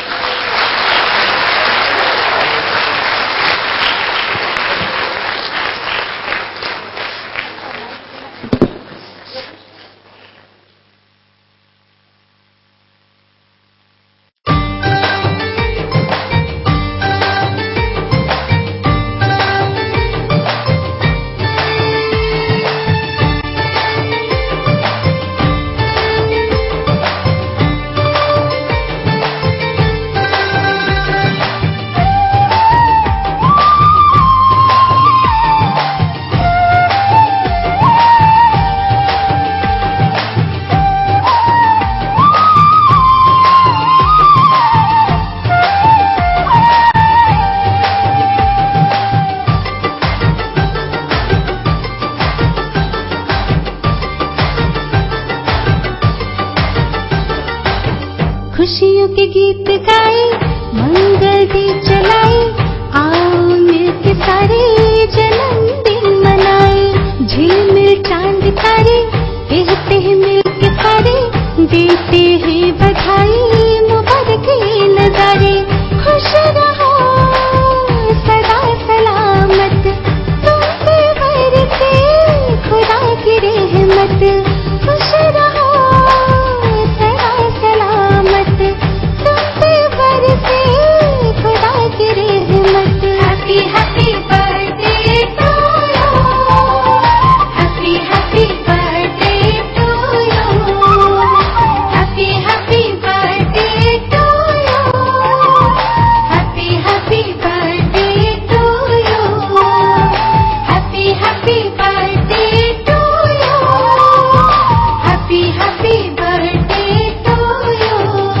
Speaker 3: खुशियों के गीत गाए, मंगल दीप जलाए, आओ मिलके सारे जन्मदिन मनाए। झिलमिल चांद तारे कहते हैं मिलके सारे, देते हैं बधाई मुबारक नजारे। खुश रहो सदा सलामत, तुम पे बरसे खुदा की रहमत। खुश रहो सदा सलामत, तुम पे बरसे खुदा की रहमत। Happy happy birthday to you, happy happy birthday to you, happy happy birthday to you, happy happy birthday to you, happy happy birthday to you, happy happy birthday to you.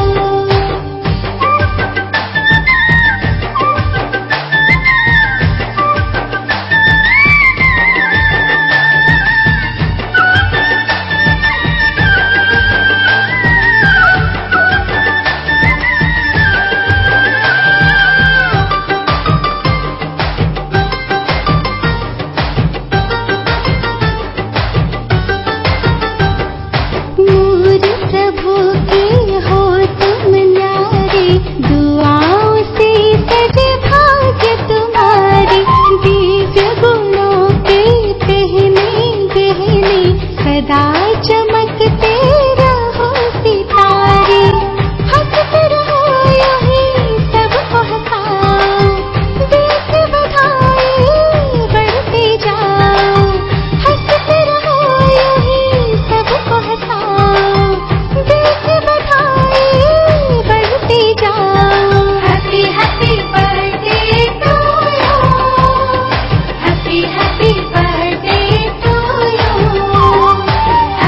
Speaker 3: नूर प्रभु के हो तुम न्यारे, दुआओं से सजे भाग्य तुम्हारे। दिव्य गुणों के पहने गहने, सदा चमकते रहो सितारे। हंसते रहो यूं ही सबको हंसाओ, देख बधाई बढ़ते जाओ। हंसते रहो यूं ही सबको हंसाओ, देख बधाई बढ़ते जाओ। Happy happy birthday to you, happy happy birthday to you,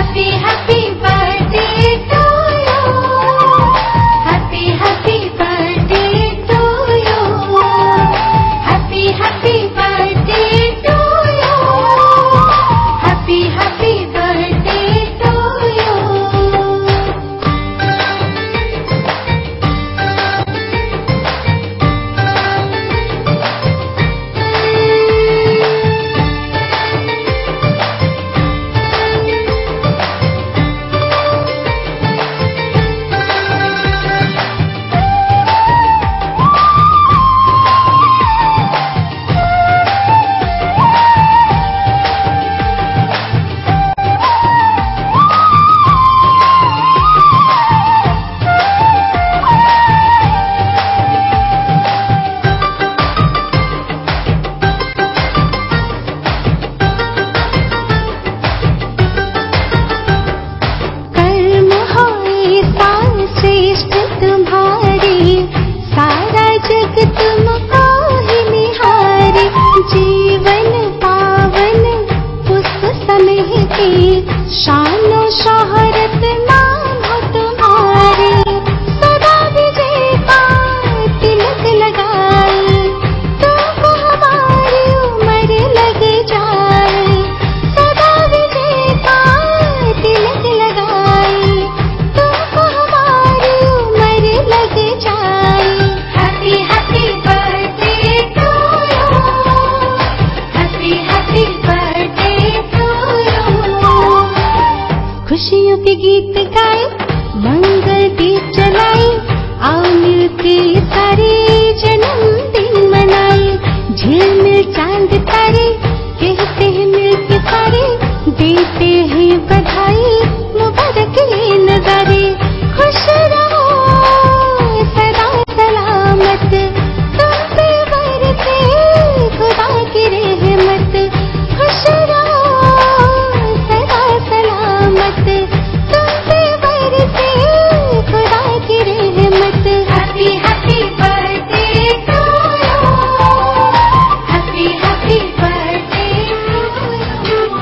Speaker 3: शानो शोहरत नाम हो तुम्हारे, सदा विजय का तिलक लगाए, तुमको हमारी उम्र लग जाए, सदा विजय का तिलक लगाए, तुमको हमारी उम्र लग जाए। Happy happy birthday to you, happy happy birthday to you. खुशियों के गीत गाए, मंगल दीप जलाए, आओ मिलके सारे जन्मदिन मनाए, झिलमिल चांद तारे कहते हैं मिलके सारे, देते हैं बधाई मुबारक ये नजारे। खुश रहो सदा सलामत, तुम पे बरसे खुदा की रहमत। खुश रहो सदा सलामत, तुम पे बरसे खुदा की रहमत। Happy happy birthday to you, happy happy birthday to you.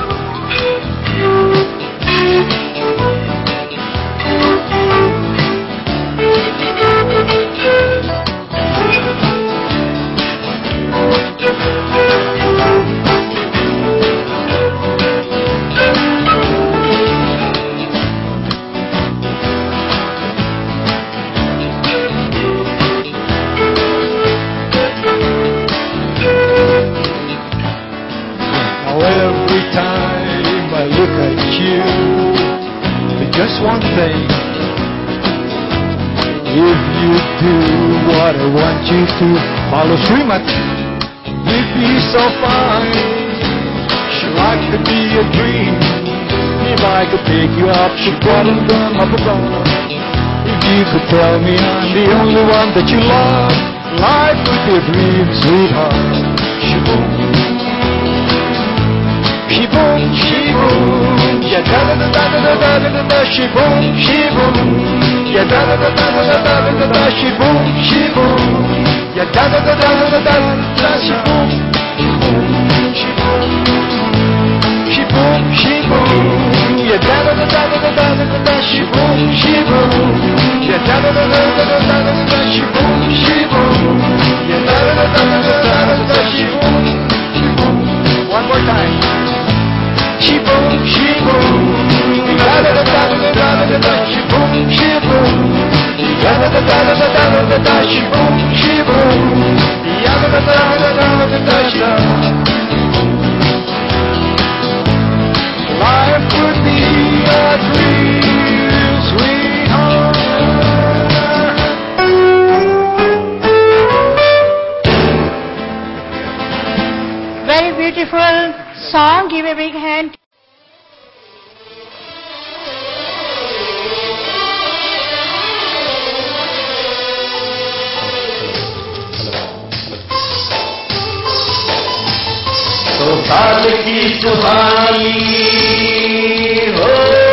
Speaker 2: Now every time I look at you, there's just one thing. If you do what I want you to, follow Srimati, you'd be so fine. Sure, I could be a dream. If I could pick you up, she'd bottom them up above. If you could tell me I'm the only one that you love, life would be a dream, sweetheart. Shaboom. Shaboom, shaboom, yeah, da da da da da da da da da, shaboom, shaboom, yeah, da da da da da da da da da, shaboom, shaboom, yeah, da da da da da da da, shaboom, shaboom, shaboom, shaboom, yeah, da da da da da da da da, shaboom, shaboom, yeah, da da da da da da da da, shaboom, shaboom, yeah, da da da da da da da, shaboom, shaboom. One more time. Shaboom, shaboom, da da da da da da da da, shaboom, shaboom, da da da da da da da da, shaboom, shaboom, da da da da da da da da. Life would be a dream, sweetheart.
Speaker 4: Very beautiful song. Give a big hand.
Speaker 1: तो साल की सुहानी हो,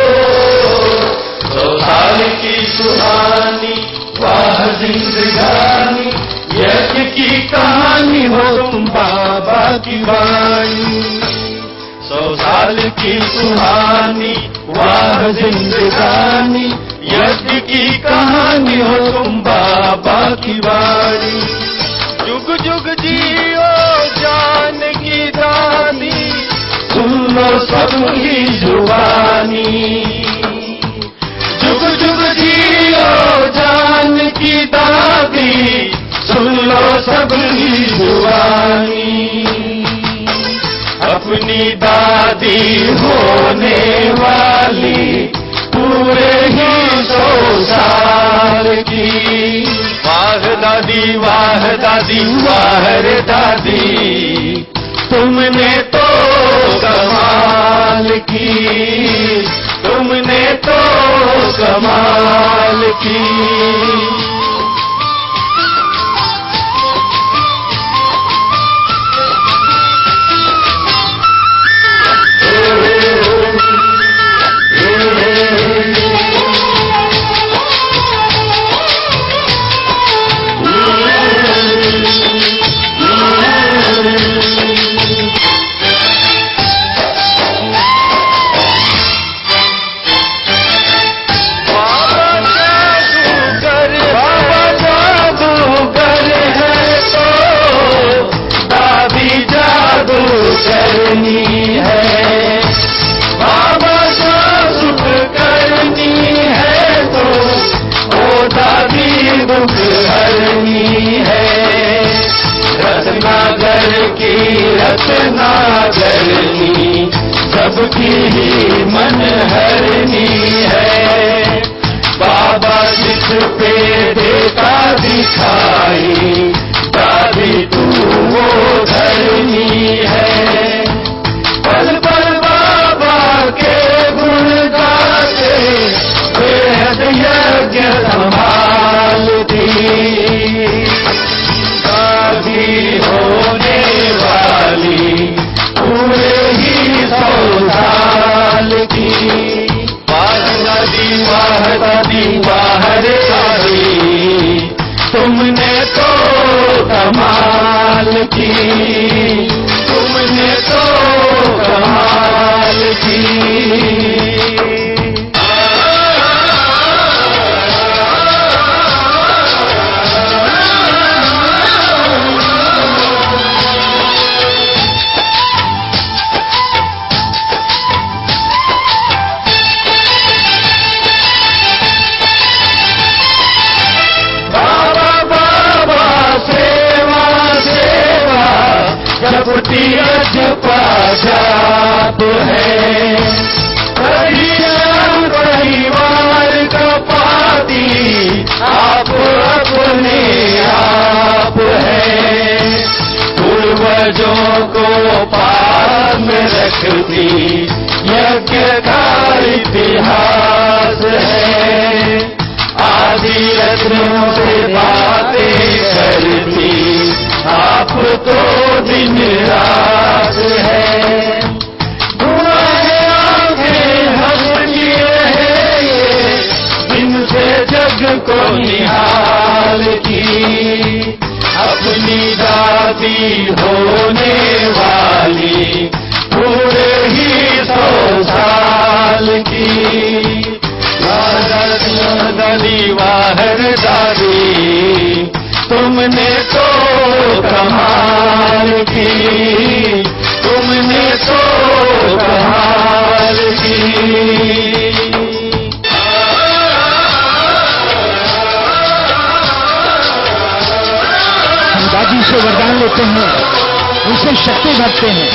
Speaker 1: तो साल की सुहानी, वाह जिंदगानी, यज्ञ की कहानी हो तुम बाबा की वाणी। 100 साल की सुहानी, वाह जिंदगानी, यज्ञ की कहानी हो तुम बाबा की वाणी। जुग जुग जियो जान की दादी, सुन लो सबकी जुबानी। जुग जुग जियो जान की दादी, सुन लो सबकी जुबानी। अपनी दादी होने वाली पूरे ही 100 साल की। वाह दादी, वाह दादी, वाह रे दादी, तुमने तो कमाल की, तुमने तो कमाल की।
Speaker 2: सबकी ही मन हरनी है। बाबा जिस पे देता दिखाई, दादी तू वो धरनी है। पल पल बाबा के गुण गाते, बेहद यज्ञ संभालती, दादी होने वाली पूरे ही 100 साल की। वाह दादी वाह रे दादी, तुमने तो कमाल की, तुमने तो कमाल की। जपती अजपा जाप है, परिवार का पाती आप अपने आप है। पूर्वजों को पास में रखती यज्ञ का इतिहास है। आदि रत्नों से बातें करती आप तो दिन रात है। तुम्हारे आंखें हंसती है ये, इनसे जग को निहालती, अपनी दादी होने वाली पूरे ही 100 साल की। दादी वाहर दादी, तुमने तो कमाल की, तुमने तो कमाल की।
Speaker 14: हम दादी से वरदान लेते हैं, उनसे शक्ति भरते हैं।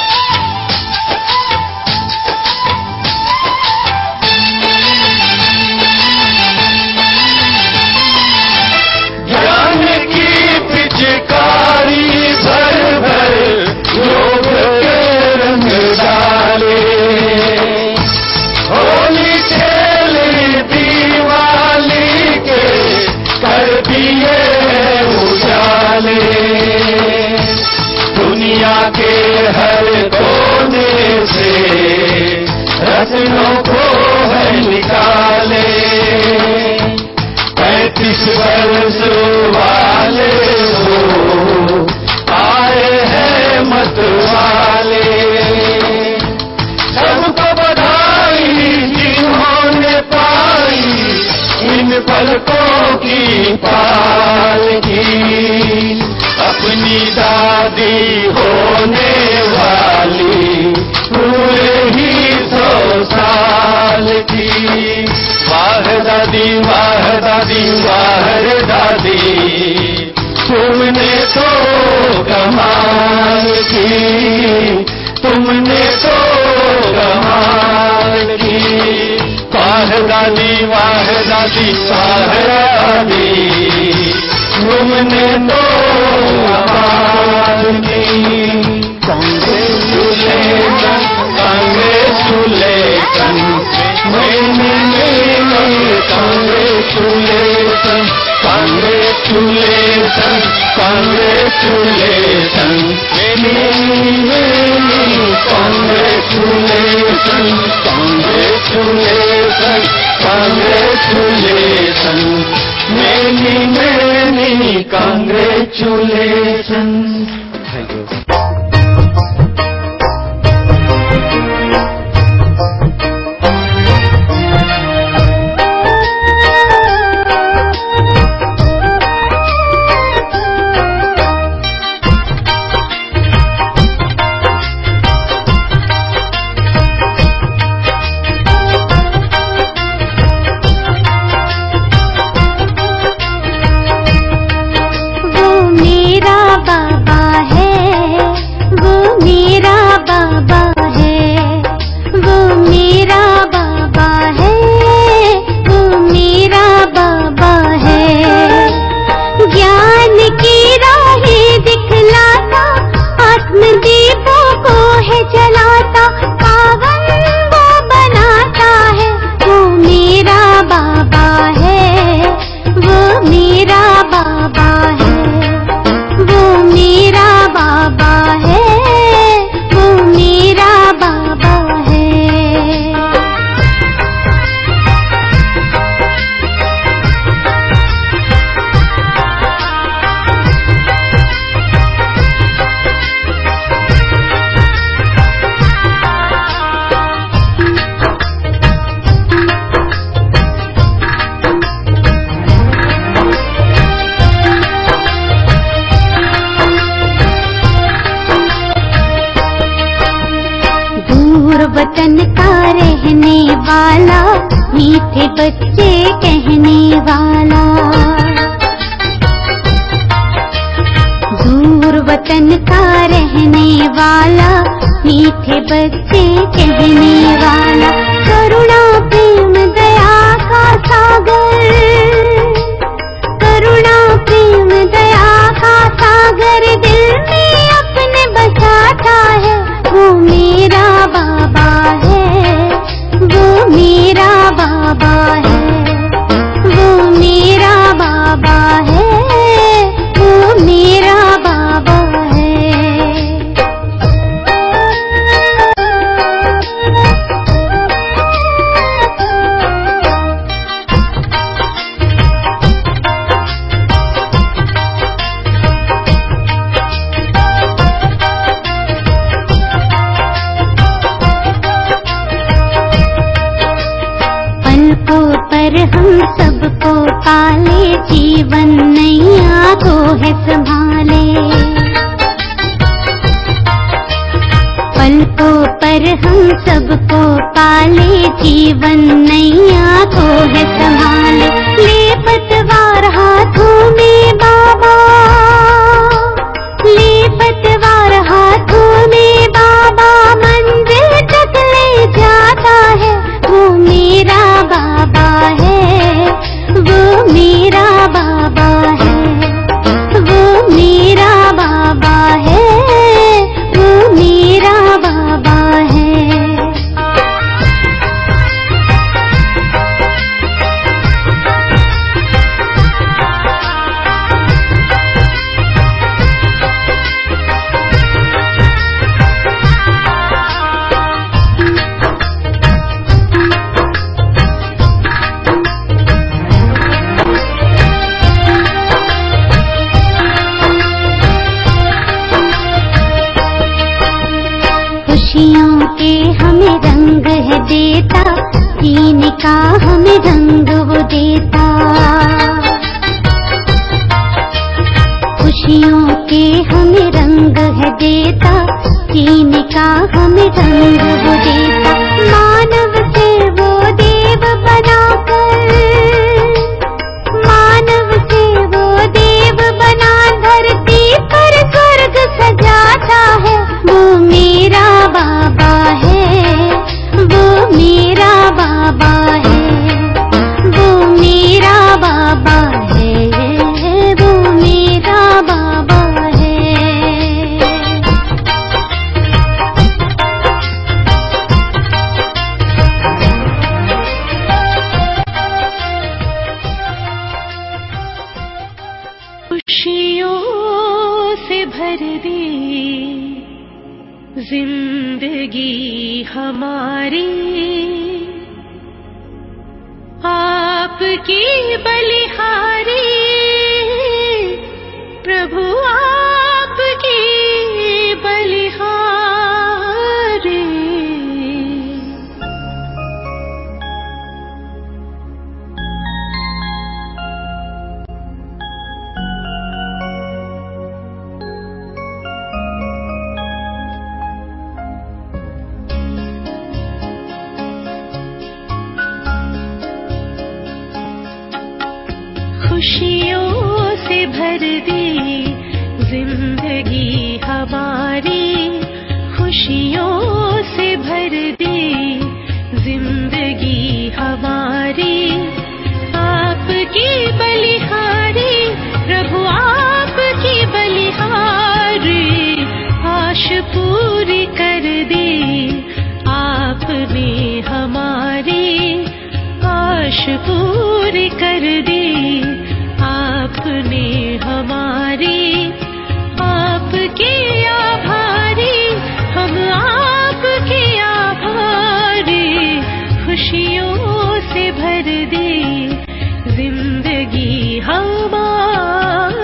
Speaker 2: दुनिया के हर कोने से रत्नों को है निकाले। 35 वर्ष वाले हो आए हैं मत वाले, सबको बधाई जिन्होंने पाई इन पलकों की पालकी। अपनी दादी होने वाली पूरे ही 100 साल की। वाह दादी वाह दादी वाह रे दादी, तुमने तो कमाल की, तुमने तो कमाल की। वाह दादी वाह दादी वाह दादी, तुमने तो कमाल की। Congratulation congratulation, congratulation congratulation congratulation, congratulation congratulation congratulation, many many congratulations. Thank you.
Speaker 3: वो मेरा बाबा
Speaker 15: रहने वाला, मीठे बच्चे कहने वाला। दूर वतन का रहने वाला, मीठे बच्चे कहने वाला। करुणा प्रेम दया का सागर, करुणा प्रेम दया का सागर दिल में अपने बसाता है। वो मेरा बाबा है, वो मेरा बाबा है, वो मेरा बाबा है, वो मेरा बाबा है। हम सबको पाले, जीवन नैया को है संभाले। पलकों पर हम सबको पाले, जीवन नैया को है संभाले। ले पतवार हाथों में बाबा, ले पतवार हाथों में बाबा, मंजिल तक ले जाता है। वो मेरा बाबा है, वो मेरा बाबा है, वो मेरा बाबा है, वो मेरा बाबा है। खुशियों के हमें रंग है देता, जीने का हमें रंग वो देता। खुशियों के हमें रंग है देता, जीने का हमें रंग वो देता। मानव से वो देव बनाकर, मानव से वो देव बना धरती पर स्वर्ग सजाता है। वो मेरा बाबा है, वो मेरा बाबा है, वो मेरा बाबा है, वो मेरा बाबा है।
Speaker 16: खुशियों से भर दे जिंदगी हमारी, आपकी बलिहारी प्रभु, आपकी बलिहारी। खुशियों से भर दे जिंदगी हमारी, खुशियों से भर दे जिंदगी हमारी। आपकी बलिहारी प्रभु, आपकी बलिहारी, आश पूरी कर दे आपने हमारी, आश पूरी कर दे आपने हमारी। आपके आभारी हम, आपके आभारी, खुशियों से भर दे जिंदगी हमारी।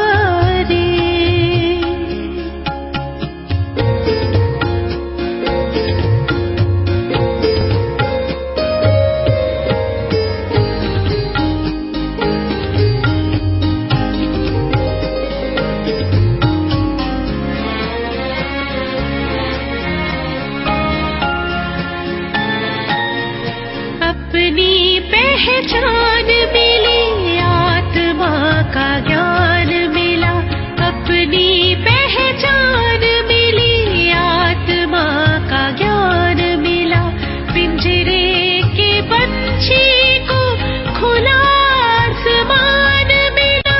Speaker 16: पहचान मिली, आत्मा का ज्ञान मिला, अपनी पहचान मिली, आत्मा का ज्ञान मिला। पिंजरे के पंछी को खुला आसमान मिला,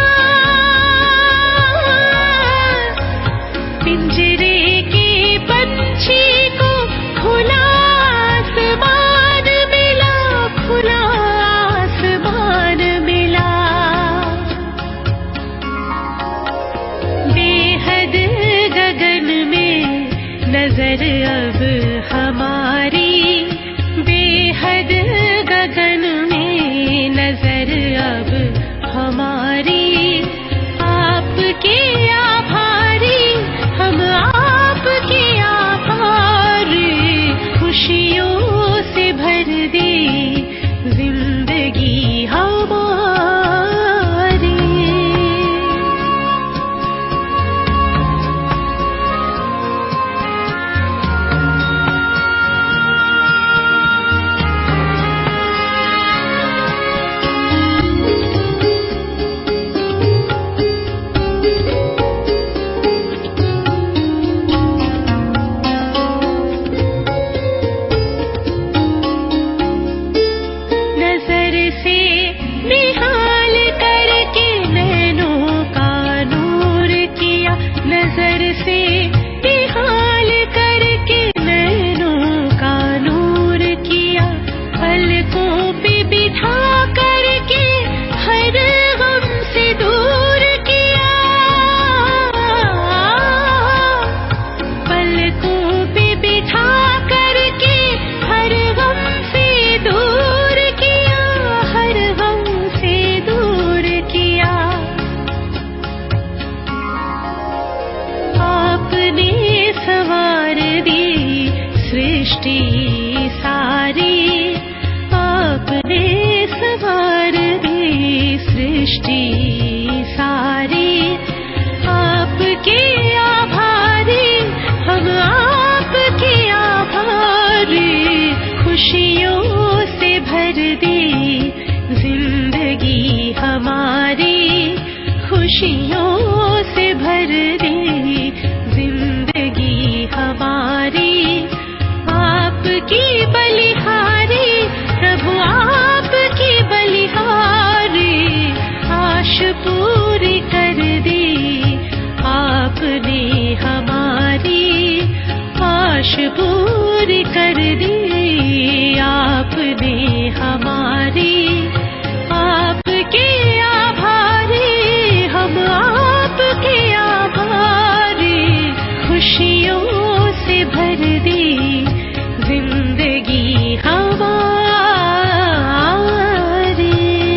Speaker 16: पिंजरे के पंछी को खुला आसमान मिला, खुला आसमान मिला। बेहद गगन में नजर अब हमारी, बेहद गगन में नजर अब हमारी। आपके आभारी, हम आपके आभारी, खुशियों से भर दी जिंदगी हमारी। नजर से निहाल करके नैनों का नूर किया, नजर से निहाल करके नैनों का नूर किया। पलकों पे बिठा करके हर गम से दूर किया, पलकों पे बिठा करके हर गम से दूर किया, हर गम से दूर किया। आपने सवार दी सृष्टि सारी, आपने सवार दी सृष्टि सारी। आपके आभारी, हम आपके आभारी, खुशियों से भर दी जिंदगी हमारी, खुशियों से भर दी जिंदगी हमारी। आपकी बलिहारी प्रभु, आपकी बलिहारी, आश पूरी कर दी आपने हमारी, आश पूरी कर दी आपने हमारी। आपके आभारी, हम आपके आभारी, खुशियों से भर दी जिंदगी हमारी।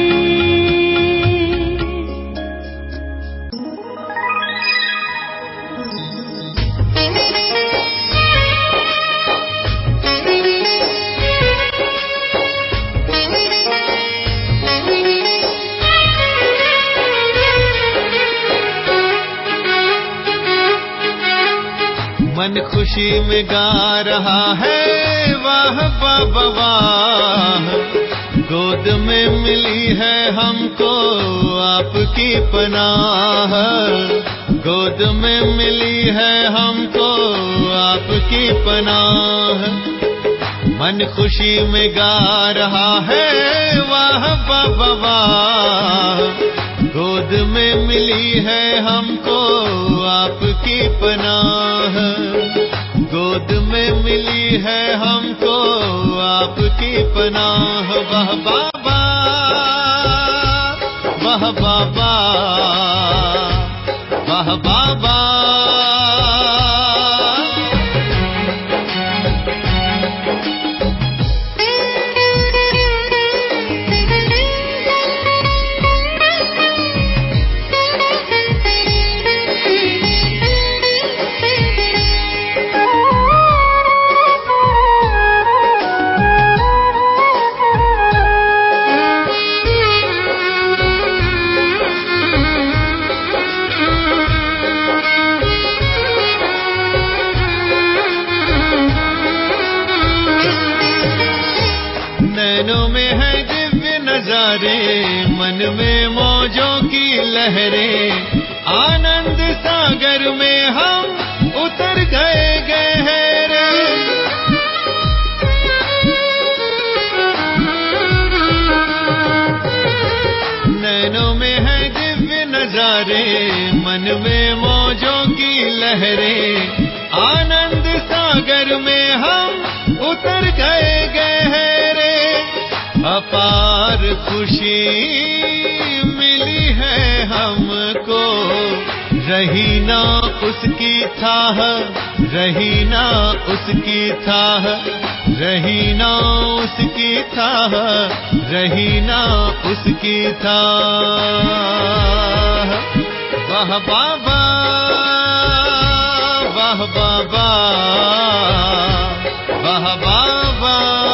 Speaker 17: मन खुशी में गा रहा है वाह बाबा वाह, गोद में मिली है हमको आपकी पनाह, गोद में मिली है हमको आपकी पनाह। मन खुशी में गा रहा है वाह बाबा वाह, गोद में मिली है हमको आपकी पनाह, गोद में मिली है हमको आपकी पनाह। वाह बाबा, वाह बाबा, वाह बाबा। नैनों में है दिव्य नजारे, मन में मौजों की लहरें, आनंद सागर में हम उतर गए गहरे। नैनों में है दिव्य नजारे, मन में मौजों की लहरें, आनंद सागर में हम उतर गए गहरे। अपार खुशी मिली है हमको, रही ना उसकी थाह, रही ना उसकी थाह, रही ना उसकी थाह, रही ना उसकी थाह। वाह बाबा, वाह बाबा, वाह बाबा।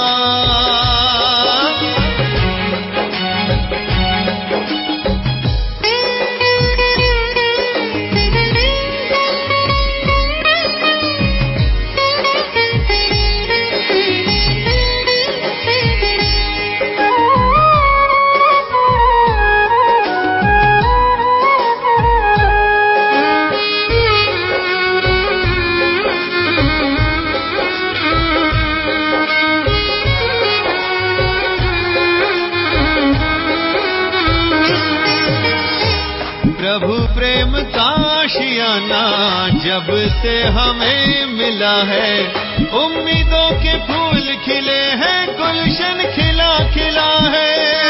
Speaker 17: प्रभु प्रेम का आशियाना जब से हमें मिला है, उम्मीदों के फूल खिले हैं, गुलशन खिला खिला है।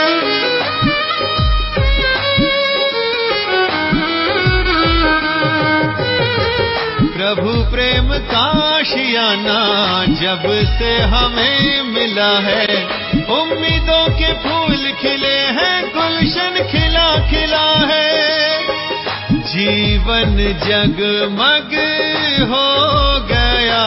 Speaker 17: प्रभु प्रेम का आशियाना जब से हमें मिला है, उम्मीदों के फूल खिले हैं, गुलशन खिला खिला है। जीवन जगमग हो गया,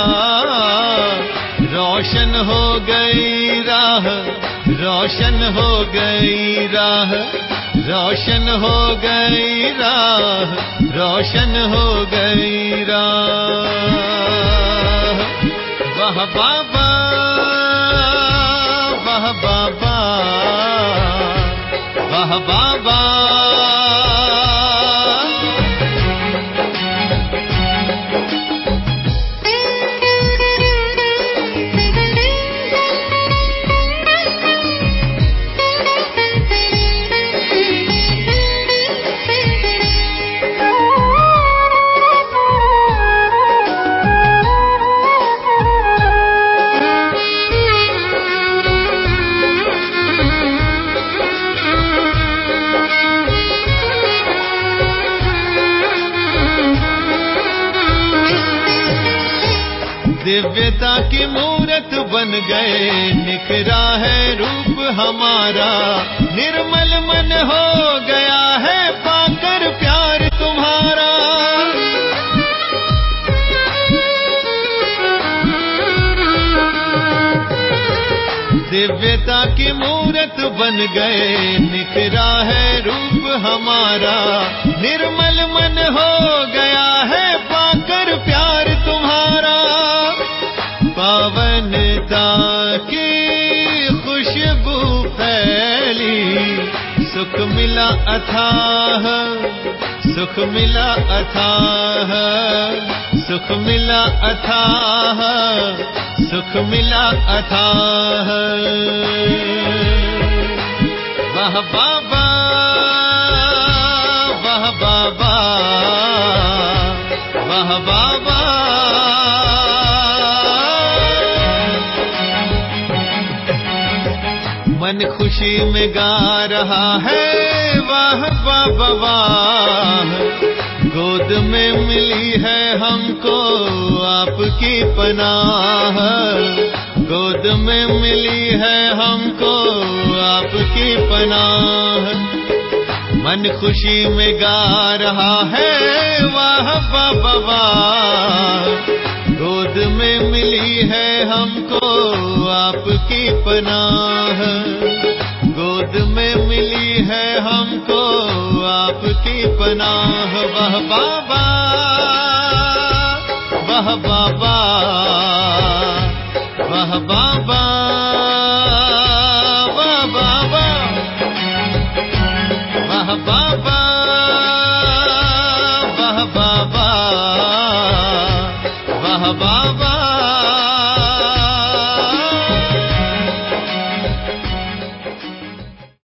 Speaker 17: रोशन हो गई राह, रोशन हो गई राह, रोशन हो गई राह, रोशन हो गई राह। वाह बाबा, वाह बाबा, वाह बाबा। दिव्यता की मूरत बन गए, निखरा है रूप हमारा, निर्मल मन हो गया है पाकर प्यार तुम्हारा। दिव्यता की मूरत बन गए, निखरा है रूप हमारा, निर्मल मन हो गया है पाकर प्यार तुम्हारा। पावनता की खुशबू फैली, सुख मिला अथाह, सुख मिला अथाह, सुख मिला अथाह, सुख मिला अथाह। वाह बाबा, वाह बाबा, वाह बाबा। मन खुशी में गा रहा है वाह बाबा वाह, गोद में मिली है हमको आपकी पनाह, गोद में मिली है हमको आपकी पनाह। मन खुशी में गा रहा है वाह बाबा वाह, गोद में मिली है हमको आपकी पनाह, गोद में मिली है हमको आपकी पनाह। वाह बाबा, वाह बाबा, वाह बाबा, वाह बाबा। बाबा